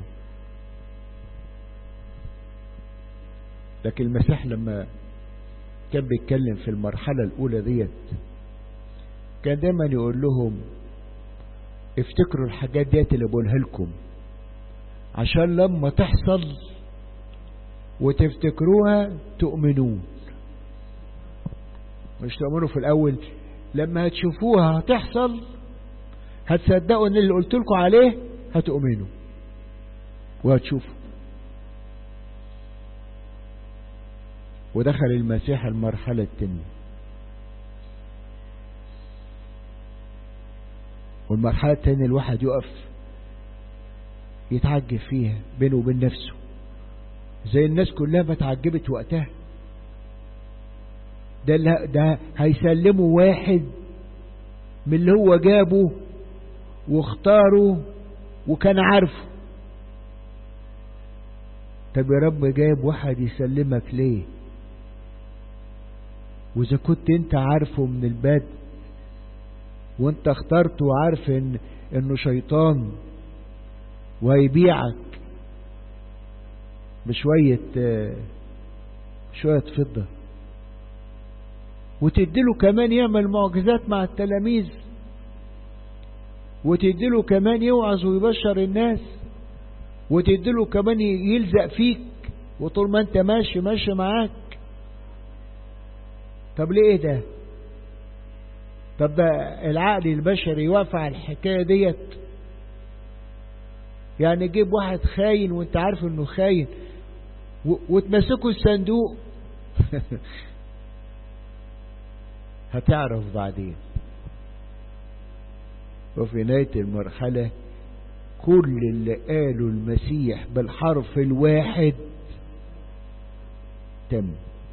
لكن المسيح لما كان بيتكلم في المرحلة الأولى ديت كان دايما يقول لهم افتكروا الحاجات ديت اللي بقولها لكم عشان لما تحصل وتفتكروها تؤمنون. مش تؤمنوا في الأول، لما هتشوفوها هتحصل هتصدقوا ان اللي قلت لكم عليه هتؤمنوا وهتشوفوا. ودخل المسيح المرحلة الثانية، والمرحلة الثانية الواحد يقف يتعجب فيها بينه وبين نفسه زي الناس كلها ما اتعجبت وقتها. ده ده هيسلموا واحد من اللي هو جابه واختاره وكان عارفه. طب يا رب جايب واحد يسلمك ليه واذا كنت انت عارفه من البدء وانت اخترته وعارف ان انه شيطان وهيبيعك بشوية شوية فضة وتديله كمان يعمل معجزات مع التلاميذ وتديله كمان يوعظ ويبشر الناس وتديله كمان يلزق فيك وطول ما انت ماشي ماشي معاك. طب ليه ده؟ طب ده العقل البشري يوافق على الحكاية ديت؟ يعني جيب واحد خاين وانت عارف انه خاين وتمسكوا الصندوق هتعرف بعدين. وفي نهاية المرحلة كل اللي قاله المسيح بالحرف الواحد تم.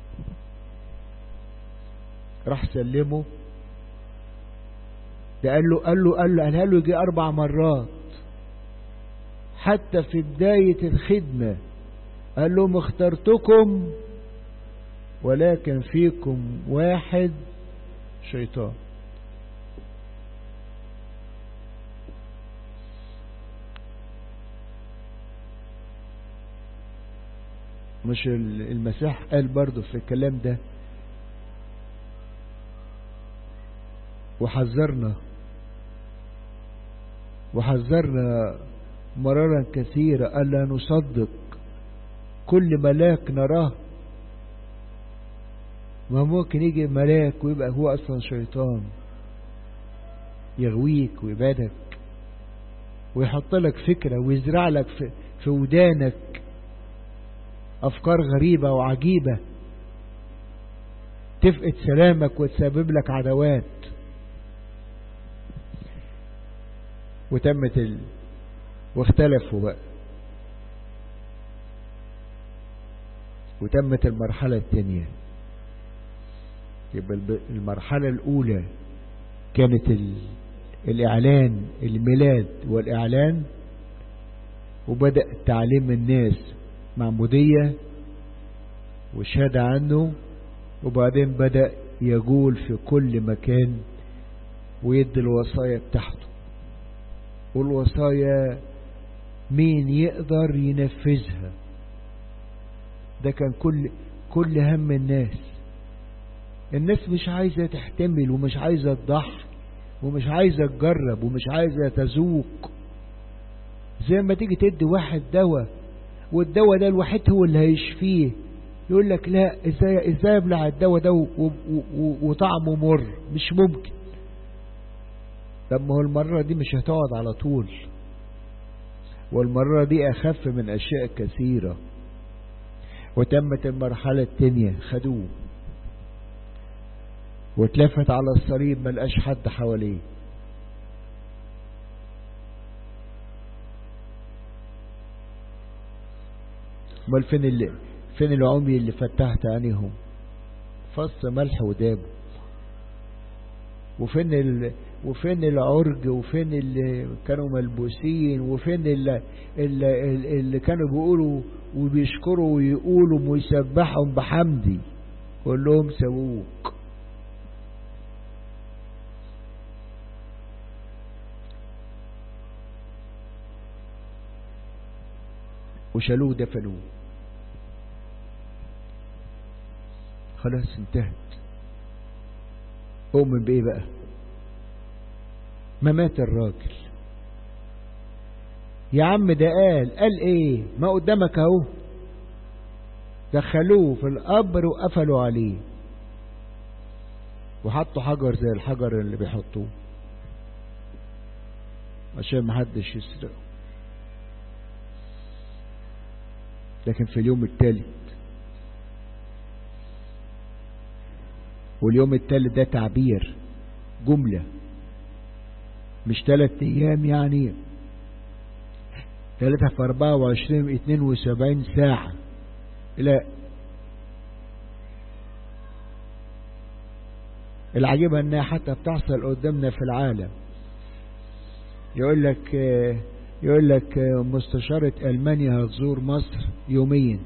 راح سلمه. ده قال له قال له قال له قالها له يجي أربع مرات حتى في بداية الخدمة. قال لهم اخترتكم ولكن فيكم واحد شيطان. مش المسيح قال برضو في الكلام ده وحذرنا وحذرنا مرارا كثيرة ألا نصدق كل ملاك نراه. ما ممكن يجي ملاك ويبقى هو أصلا شيطان يغويك ويبادك ويحط لك فكرة ويزرع لك في, في ودانك أفكار غريبة وعجيبة تفقد سلامك وتسبب لك عدوات. وتمت ال... واختلفوا بقى وتمت المرحلة الثانية. يبقى المرحلة الأولى كانت ال... الإعلان الميلاد والإعلان وبدأ تعليم الناس معمودية وشهادة عنه وبعدين بدأ يقول في كل مكان ويدي الوصايا بتاعته. والوصايا مين يقدر ينفذها؟ ده كان كل كل هم الناس. الناس مش عايزة تحتمل ومش عايزة تضحي ومش عايزة تجرب ومش عايزة تذوق. زي ما تيجي تدي واحد دواء والدواء ده الوحيد هو اللي هيشفيه يقول لك لا ازاي ازاي ابلع الدواء ده وطعمه مر، مش ممكن. طب ما هو المرة دي مش هتقعد على طول. والمرة دي أخف من أشياء كثيرة. وتمت المرحلة التانية، خدوه واتلفت على الصليب، ملقاش حد حواليه. امال فين اللي فين العمي اللي فتحت عينيهم؟ فص ملح ودابه. وفين ال... وفين العرج، وفين اللي كانوا ملبوسين، وفين اللي, اللي, اللي كانوا بيقولوا وبيشكروا ويقولوا ويسبحهم بحمدي، كلهم سووك. وشالوه دفنوه، خلاص انتهت. أؤمن بإيه بقى؟ ما مات الراجل يا عم، ده قال قال ايه؟ ما قدامك اهو. دخلوه في القبر وقفلوا عليه وحطوا حجر زي الحجر اللي بيحطوه عشان محدش يسرقه. لكن في اليوم الثالث، واليوم الثالث ده تعبير جملة، مش ثلاث ايام يعني، ثلاثة في اربعة وعشرين اتنين وسبعين ساعة. لا، العجيب انها حتى بتحصل قدامنا في العالم. يقول لك يقول لك مستشارة ألمانيا هتزور مصر يومين،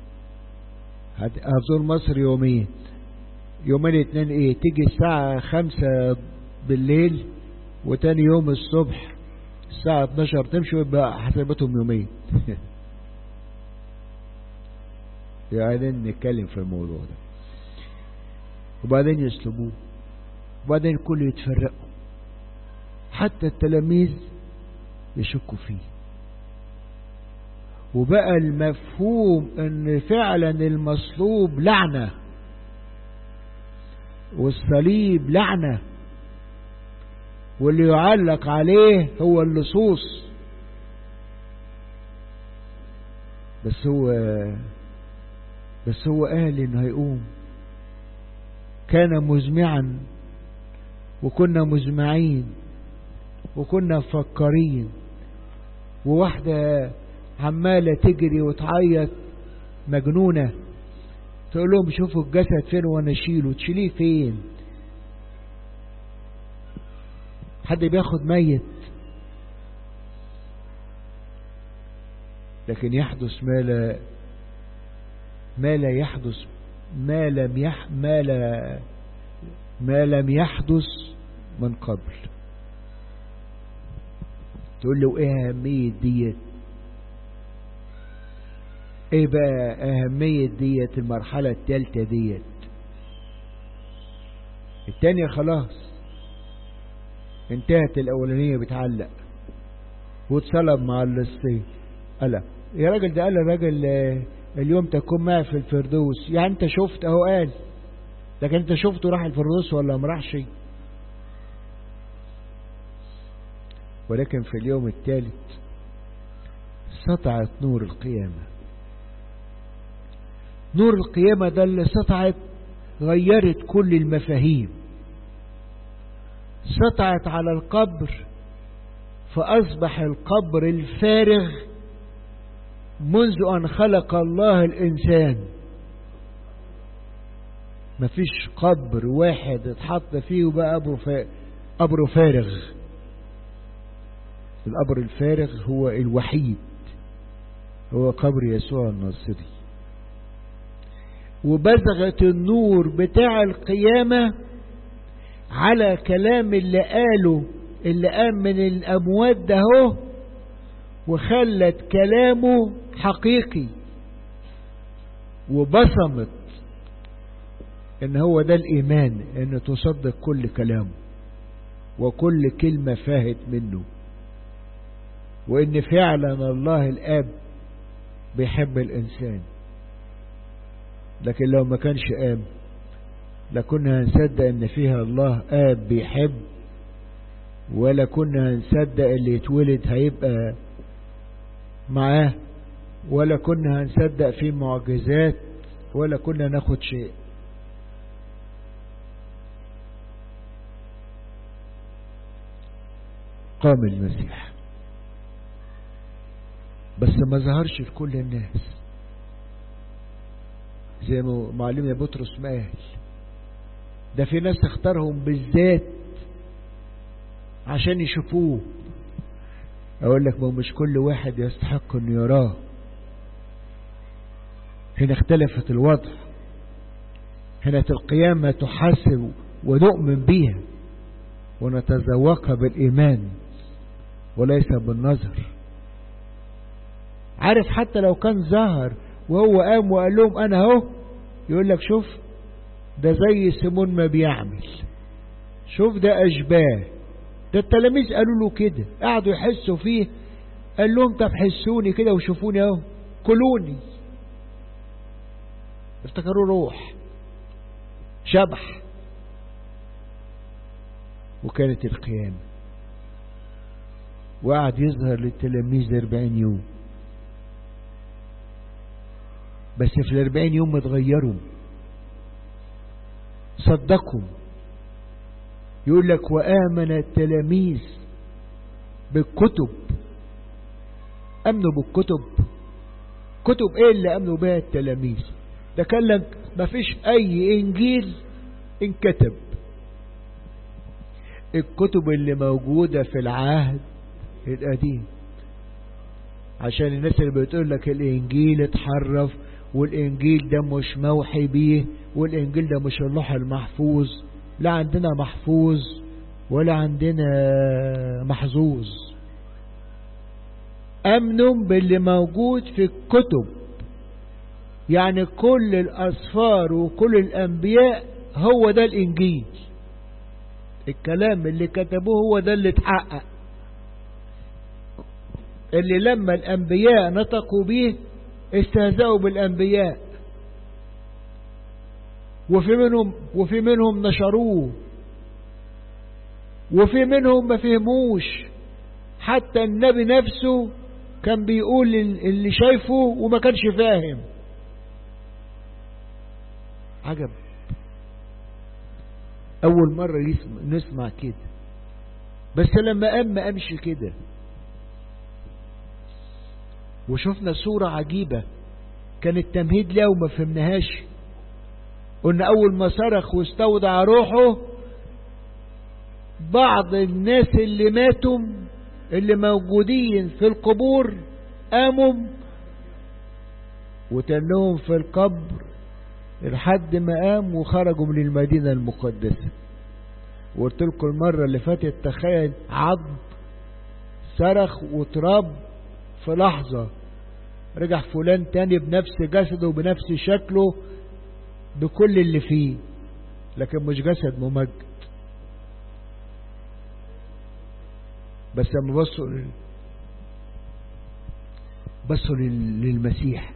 هتزور مصر يومين، يومين اتنين ايه، تيجي الساعة خمسة بالليل وتاني يوم الصبح الساعة اتناشر تمشي، ويبقى حسابتهم يومين. يعني نتكلم في الموضوع ده، وبعدين يسلبوه، وبعدين الكل يتفرقوا، حتى التلاميذ يشكوا فيه. وبقى المفهوم ان فعلا المصلوب لعنة والصليب لعنة، واللي يعلق عليه هو اللصوص. بس هو بس هو قال انه هيقوم. كان مزمعا وكنا مزمعين وكنا مفكرين، وواحدة عمالة تجري وتعيط مجنونة تقول لهم شوفوا الجسد فين وانا اشيله. تشيليه فين؟ حد بياخد ميت؟ لكن يحدث ما لا ما لا يحدث ما لم يح ما لا ما لم يحدث من قبل. تقول له ايه اهمية ديت؟ ايه بقى اهمية ديت؟ المرحلة الثالثة ديت، الثانية خلاص انتهت، الاولانية بتعلق واتصلب مع اللصين. قال يا راجل، ده قال الراجل اليوم تكون معي في الفردوس. يعني انت شفت اهو، قال لكن انت شفته راح الفردوس ولا ما راحش؟ ولكن في اليوم الثالث سطعت نور القيامة. نور القيامة ده اللي سطعت غيرت كل المفاهيم، سطعت على القبر فأصبح القبر الفارغ منذ أن خلق الله الإنسان. مفيش قبر واحد اتحط فيه وبقى قبره فارغ. القبر الفارغ هو الوحيد، هو قبر يسوع الناصري. وبزغت النور بتاع القيامة على كلام اللي قاله اللي قام من الأموات ده هو، وخلت كلامه حقيقي، وبصمت ان هو ده الإيمان، ان تصدق كل كلامه وكل كلمة فاهت منه، وان فعلا الله الآب بيحب الإنسان. لكن لو ما كانش قام لكنا هنصدق ان فيها الله آب بيحب، ولا كنا هنصدق اللي يتولد هيبقى معاه، ولا كنا هنصدق فيه معجزات، ولا كنا ناخد شيء. قام المسيح، بس ما ظهرش لكل الناس زي ما معلمنا بطرس ما قال. ده في ناس اختارهم بالذات عشان يشوفوه. اقول لك ما مش كل واحد يستحق انه يراه. هنا اختلفت الوضع. هنا القيامة تحاسب ونؤمن بها ونتذوقها بالإيمان وليس بالنظر. عارف حتى لو كان ظهر وهو قام وقال لهم أنا اهو، يقول لك شوف ده زي سيمون ما بيعمل، شوف ده أشباه. ده التلاميذ قالوا له كده، قعدوا يحسوا فيه، قال لهم طب حسوني كده وشوفوني اهو، كلوني. افتكروا روح شبح. وكانت القيامة، وقعد يظهر للتلاميذ أربعين يوم. بس في الأربعين يوم اتغيروا، صدقوا. يقول لك وآمن التلاميذ بالكتب. أمنوا بالكتب. كتب ايه اللي أمنوا بها التلاميذ؟ ده كان لك ما فيش أي إنجيل انكتب. الكتب اللي موجودة في العهد القديم، عشان الناس اللي بتقول لك الإنجيل اتحرف والإنجيل ده مش موحي بيه والإنجيل ده مش اللوح المحفوظ. لا عندنا محفوظ ولا عندنا محظوظ. أمنوا باللي موجود في الكتب، يعني كل الأسفار وكل الأنبياء هو ده الإنجيل. الكلام اللي كتبوه هو ده اللي اتحقق، اللي لما الأنبياء نطقوا به استهزأوا بالأنبياء، وفي منهم وفي منهم نشروه، وفي منهم ما فهموش. حتى النبي نفسه كان بيقول اللي شايفه وما كانش فاهم. عجب، أول مرة نسمع كده. بس لما قام ما قامش كده. وشفنا صورة عجيبة كان التمهيد لها وما فهمناهاش. قلنا أول ما صرخ واستودع روحه، بعض الناس اللي ماتوا اللي موجودين في القبور قاموا وتنهم في القبر لحد ما قام وخرجوا من المدينة المقدسة. وقلت لكم المرة اللي فاتت تخيل عض صرخ وتراب في لحظة، رجع فلان تاني بنفس جسده وبنفس شكله بكل اللي فيه، لكن مش جسد ممجد. بس لما بصوا بصوا للمسيح،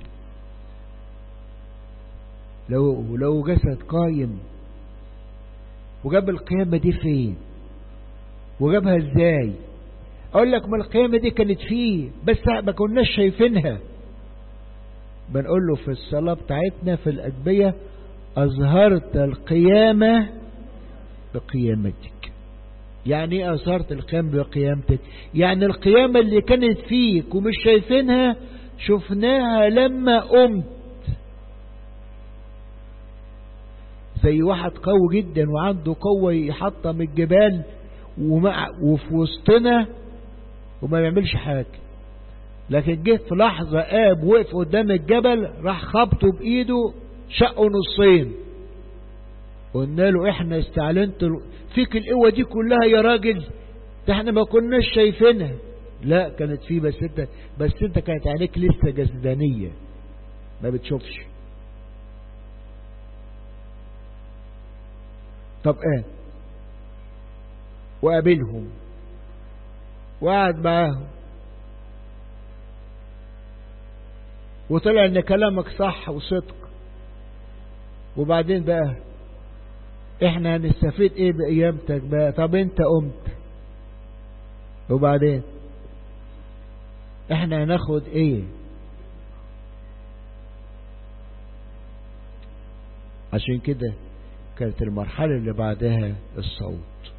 لو لو جسد قايم، وجاب القيامة دي فين وجابها ازاي؟ اقول لك ما القيامة دي كانت فيه بس ما كناش شايفينها. بنقول له في الصلاة بتاعتنا في الأجبية أظهرت القيامة بقيامتك. يعني ايه أظهرت القيامة بقيامتك؟ يعني القيامة اللي كانت فيك ومش شايفينها شفناها لما قمت. زي واحد قوي جدا وعنده قوة يحطم الجبال وفي وسطنا وما يعملش حاجة، لكن جه في لحظة قام وقف قدام الجبل راح خبطه بإيده شقه نصين. قلنا له احنا استعلنت فيك القوة دي كلها يا راجل، ده احنا ما كناش شايفينها. لا كانت فيه، بس انت بس انت كانت عينيك لسه جسدانية ما بتشوفش. طب ايه وقابلهم وقعد معاهم وطلع ان كلامك صح وصدق. وبعدين بقى احنا هنستفيد ايه بقيامتك بقى؟ طب انت قمت وبعدين احنا هناخد ايه؟ عشان كده كانت المرحلة اللي بعدها الصوت،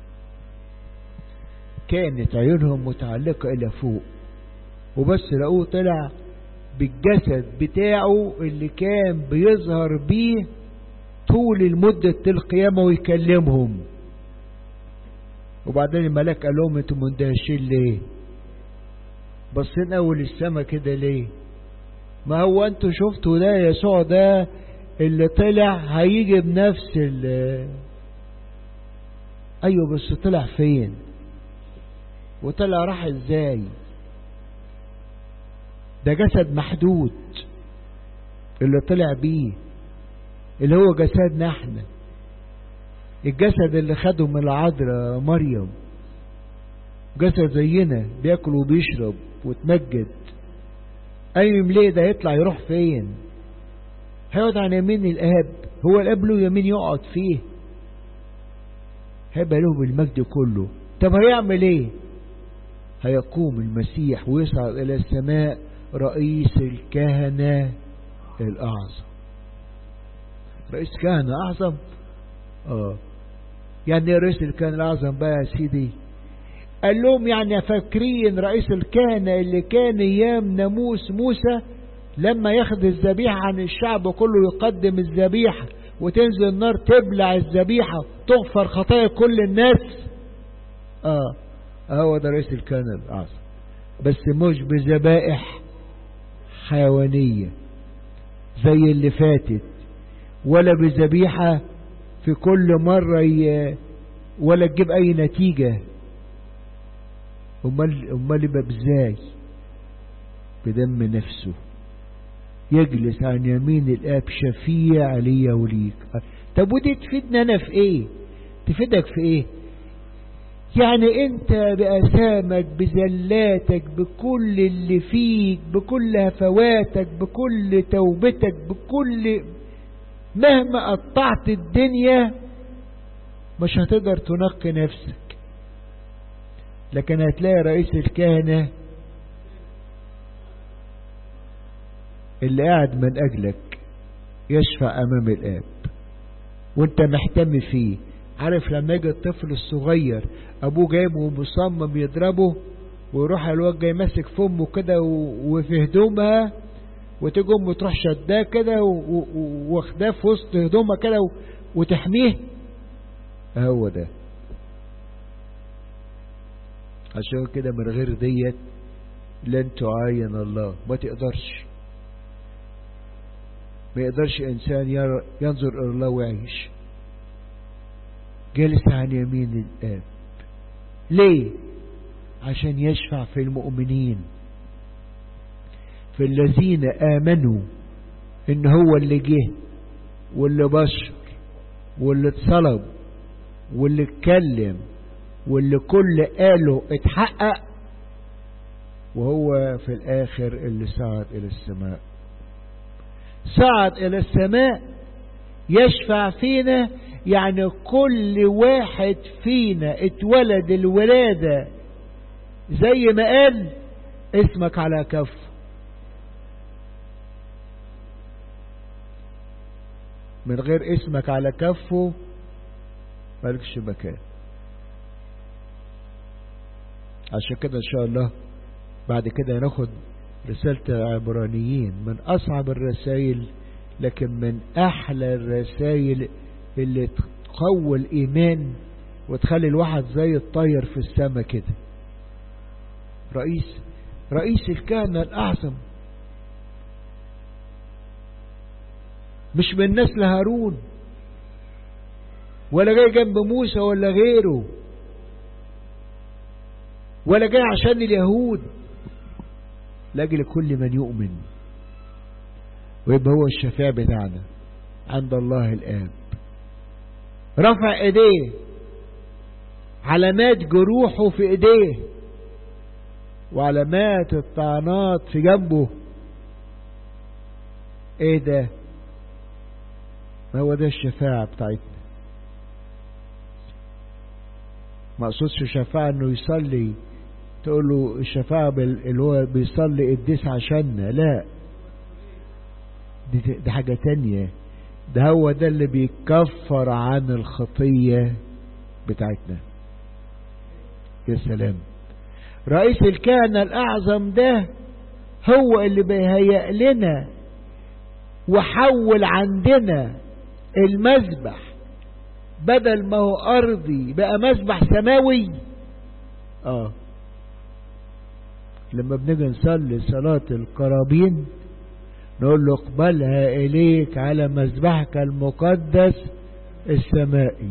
كانت عيونهم متعلقة الى فوق، وبس لقوه طلع بالجسد بتاعه اللي كان بيظهر بيه طول المدة القيامة ويكلمهم. وبعدين الملاك قال لهم انتم مندهشين ليه؟ بصين اول السما كده ليه؟ ما هو انتوا شفتوا ده يسوع ده اللي طلع هيجي بنفس ال ايوه بس طلع فين؟ وطلع راح ازاي؟ ده جسد محدود اللي طلع بيه، اللي هو جسدنا احنا، الجسد اللي خده من العذراء مريم، جسد زينا بياكل وبيشرب وتمجد. ايوه ليه ده يطلع يروح فين؟ هيقعد عن يمين الاب، هو الاب له يمين يقعد فيه، هيبقى له بالمجد كله. طب هيعمل ايه؟ هيقوم المسيح ويصعد الى السماء رئيس الكهنة الاعظم. رئيس كهنة اعظم؟ اه يعني ايه رئيس الكهنة الاعظم بقى يا سيدي؟ قال لهم يعني فاكرين رئيس الكهنة اللي كان ايام ناموس موسى لما ياخد الذبيحة عن الشعب كله يقدم الذبيحة وتنزل النار تبلع الذبيحة تغفر خطايا كل الناس؟ اه هو ده رئيس الكهنة الاعظم، بس مش بذبائح حيوانية زي اللي فاتت، ولا بذبيحة في كل مرة ي... ولا تجيب اي نتيجة. امال امال يبقى ازاي؟ بدم نفسه يجلس عن يمين الاب شفيع لي وليك. طب ودي تفيدنا انا في ايه؟ تفيدك في ايه؟ يعني انت بأسامك بزلاتك بكل اللي فيك بكل هفواتك بكل توبتك بكل مهما قطعت الدنيا مش هتقدر تنقي نفسك. لكن هتلاقي رئيس الكهنة اللي قاعد من اجلك يشفع امام الاب وانت محتمي فيه. عارف لما يجي الطفل الصغير ابوه جايبه ومصمم يضربه ويروح الواد جاي ماسك فمه كده وفي هدومها وتيجي امه تروح شداه كده واخداه في وسط هدومها كده وتحميه، هو ده. عشان كده من غير ديت لن تعاين الله، ما تقدرش ما يقدرش انسان ينظر الى الله ويعيش. جالس عن يمين الآب ليه؟ عشان يشفع في المؤمنين، في الذين آمنوا ان هو اللي جه واللي بشر واللي اتصلب واللي اتكلم واللي كل قاله اتحقق، وهو في الاخر اللي صعد الى السماء. صعد الى السماء يشفع فينا، يعني كل واحد فينا اتولد الولادة زي ما قال اسمك على كفه. من غير اسمك على كفه مالكش مكان. عشان كده ان شاء الله بعد كده ناخد رسالة عبرانيين، من اصعب الرسائل لكن من احلى الرسائل اللي تقوي الايمان وتخلي الواحد زي الطير في السماء كده. رئيس رئيس الكهنة الاعظم مش من نسل هارون ولا جاي جنب موسى ولا غيره ولا جاي عشان اليهود، لاجل كل من يؤمن، ويبقى هو الشفيع بتاعنا عند الله الآب. رفع ايديه، علامات جروحه في ايديه وعلامات الطعنات في جنبه. ايه ده؟ ما هو ده الشفاعة بتاعتنا. ما اقصدش شفاعة انه يصلي تقول له الشفاعة اللي هو بيصلي قديس عشاننا، لا، دي, دي حاجة تانية. ده هو ده اللي بيكفر عن الخطية بتاعتنا. يا سلام، رئيس الكهنة الأعظم ده هو اللي بيهيئ لنا وحول عندنا المذبح، بدل ما هو أرضي بقى مذبح سماوي. آه لما بنيجي نصلي صلاة القرابين نقول له اقبلها إليك على مذبحك المقدس السمائي.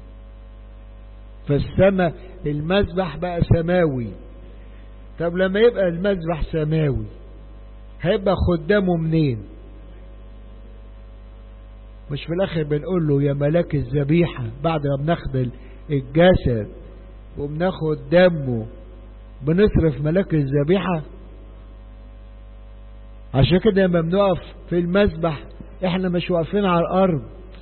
فالسماء المذبح بقى سماوي. طب لما يبقى المذبح سماوي هيبقى خدامه منين؟ مش في الاخر بنقول له يا ملاك الذبيحة بعد ما بناخد الجسد وبناخد دمه بنصرف ملاك الذبيحة؟ عشان كده لما بنقف في المذبح احنا مش واقفين على الارض.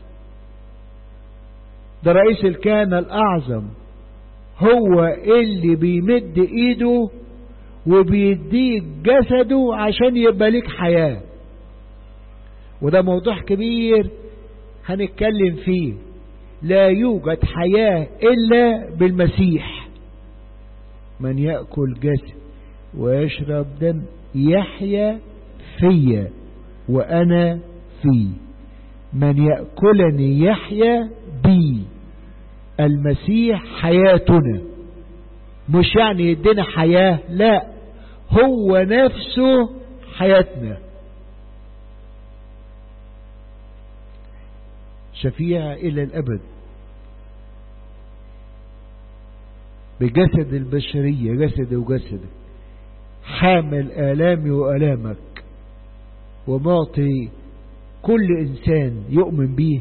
ده رئيس الكهنة الاعظم هو اللي بيمد ايده وبيديك جسده عشان يبقى لك حياة. وده موضوع كبير هنتكلم فيه. لا يوجد حياة إلا بالمسيح. من يأكل جسد ويشرب دم يحيا فيا وأنا فيه. من يأكلني يحيا بي. المسيح حياتنا، مش يعني يدينا حياة، لا، هو نفسه حياتنا. شفيع إلى الأبد بجسد البشرية، جسد وجسد، حامل آلامي وآلامك ومعطي كل إنسان يؤمن به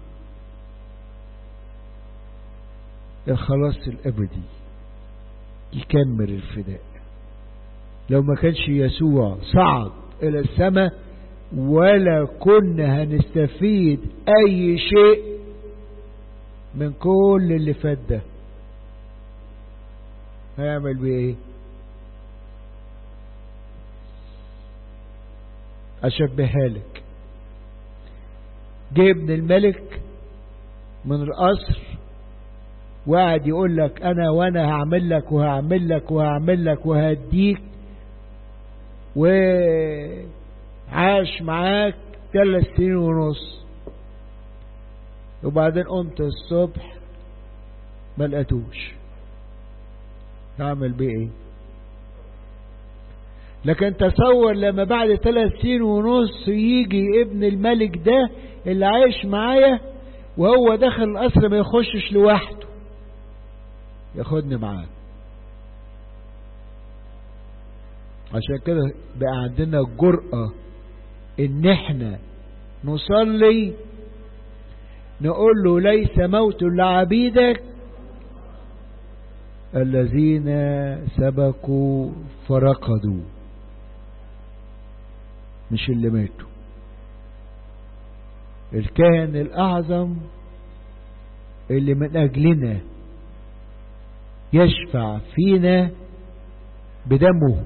الخلاص الأبدي، يكمل الفداء. لو ما كانش يسوع صعد إلى السماء ولا كنا هنستفيد أي شيء من كل اللي فات ده. هيعمل بيه ايه؟ أشبهها لك. جه ابن الملك من القصر وقعد يقول لك أنا وأنا هعمل لك وهعمل لك وهعمل لك وهديك، وعاش معاك ثلاث سنين ونص، وبعدين قمت الصبح ما لقيتوش. هعمل بيه ايه؟ لكن تصور لما بعد ثلاث سنين ونص يجي ابن الملك ده اللي عايش معايا وهو داخل القصر ما يخشش لوحده، ياخدني معاه. عشان كده بقى عندنا الجرأة ان احنا نصلي نقول له ليس موت لعبيدك الذين سبقوا فرقدوا، مش اللي ماتوا. الكاهن الأعظم اللي من أجلنا يشفع فينا بدمه،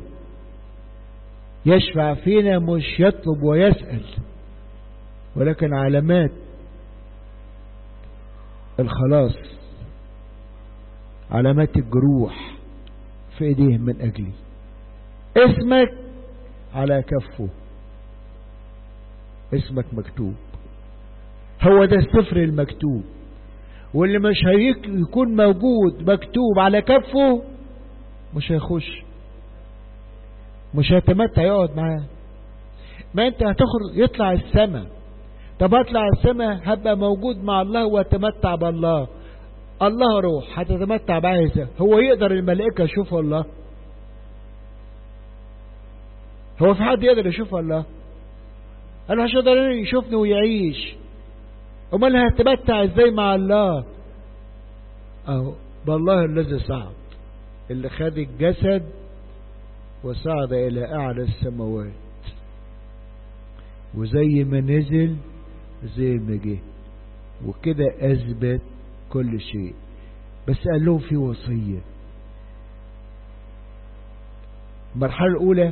يشفع فينا مش يطلب ويسأل، ولكن علامات الخلاص، علامات الجروح في ايديه من اجلي. اسمك على كفه، اسمك مكتوب. هو ده السفر المكتوب، واللي مش هيكون موجود مكتوب على كفه مش هيخش، مش هيتمتع يقعد معاه. ما انت هتخرج يطلع السماء. طب اطلع السماء هبقى موجود مع الله واتمتع بالله. الله روح، هتتمتع بعيسى. هو يقدر الملائكة يشوفوا الله؟ هو في حد يقدر يشوف الله؟ انا مش هقدر يشوفني ويعيش. امال هتتمتع ازاي مع الله؟ اهو بالله الذي صعد، اللي خد الجسد وصعد الى اعلى السماوات، وزي ما نزل زي ما جه، وكده اثبت كل شيء. بس قال لهم في وصية، المرحلة الأولى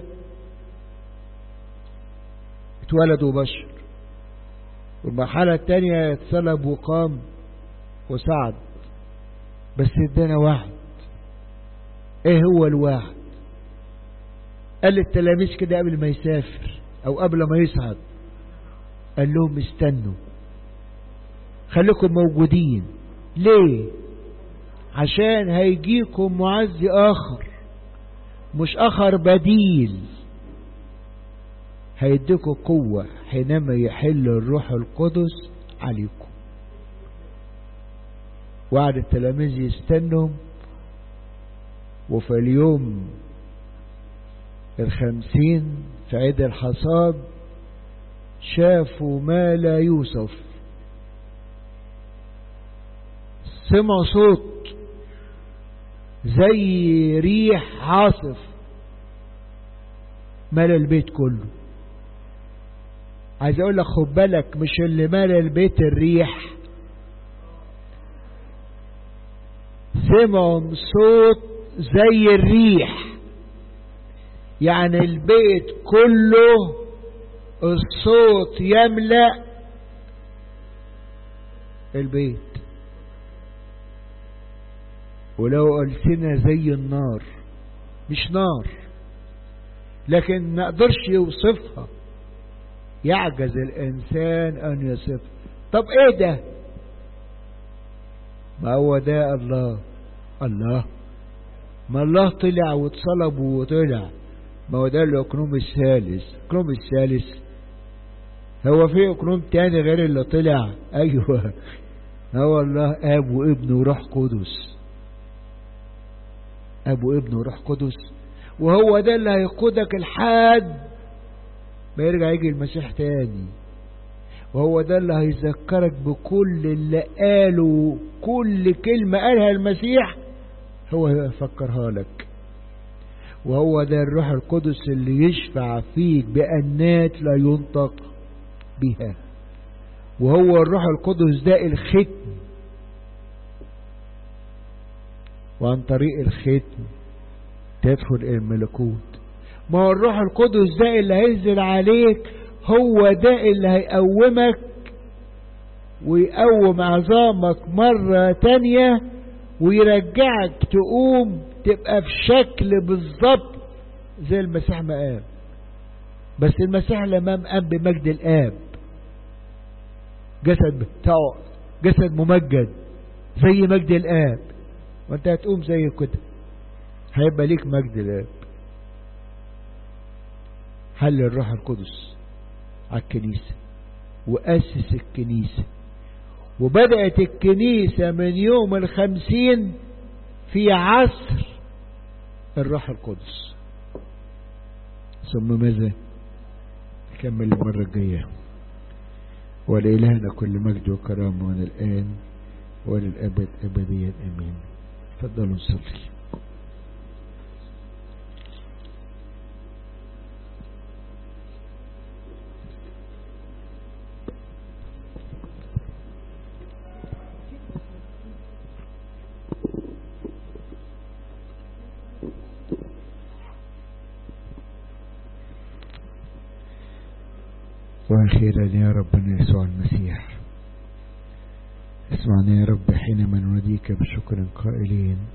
اتولد وبشر، والمرحلة الثانية اتصلب وقام وصعد. بس ادانا واحد. ايه هو الواحد؟ قال للتلاميذ كده قبل ما يسافر او قبل ما يصعد، قال لهم استنوا، خليكم موجودين. ليه؟ عشان هيجيكم معزي اخر، مش اخر بديل، هيديكم قوة حينما يحل الروح القدس عليكم. وعد التلاميذ يستنوا، وفي اليوم الخمسين في عيد الحصاد شافوا ما لا يوصف. سمعوا صوت زي ريح عاصف ملا البيت كله. عايز اقول لك خد بالك، مش اللي ملا البيت الريح، سمعوا صوت زي الريح، يعني البيت كله الصوت يملأ البيت. ولو قلتنا زي النار، مش نار لكن ما قدرش يوصفها، يعجز الإنسان أن يصفها. طب إيه ده؟ ما هو ده الله. الله ما الله طلع واتصلب وطلع، ما هو ده الأقنوم الثالث. الأقنوم الثالث هو في أقنوم تاني غير اللي طلع؟ أيوة، هو الله أب وابن وروح قدس. أب وابن وروح قدس، وهو ده اللي هيقودك لحد ما يرجع يجي المسيح تاني. وهو ده اللي هيذكرك بكل اللي قاله، كل كلمة قالها المسيح هو هيفكرها لك. وهو ده الروح القدس اللي يشفع فيك بأنات لا ينطق بها. وهو الروح القدس ده الختم، وعن طريق الختم تدخل الملكوت. ما هو الروح القدس ده اللي هينزل عليك، هو ده اللي هيقومك ويقوم عظامك مرة تانية ويرجعك تقوم تبقى في شكل بالظبط زي المسيح ما قام. بس المسيح لما قام بمجد الآب، جسد بتاعه جسد ممجد زي مجد الآب، وانت هتقوم زي كده، هيبقى ليك مجد الآب. حل الروح القدس على الكنيسة وأسس الكنيسة، وبدأت الكنيسة من يوم الخمسين في عصر الروح القدس. ثم ماذا؟ نكمل المرة الجاية. ولإلهنا كل مجد وكرامة من الآن وللأبد أبديا آمين. تفضلوا نصلي. وأخيرا يا ربنا يسوع المسيح، اسمعنا يا رب حينما نناديك بشكر قائلين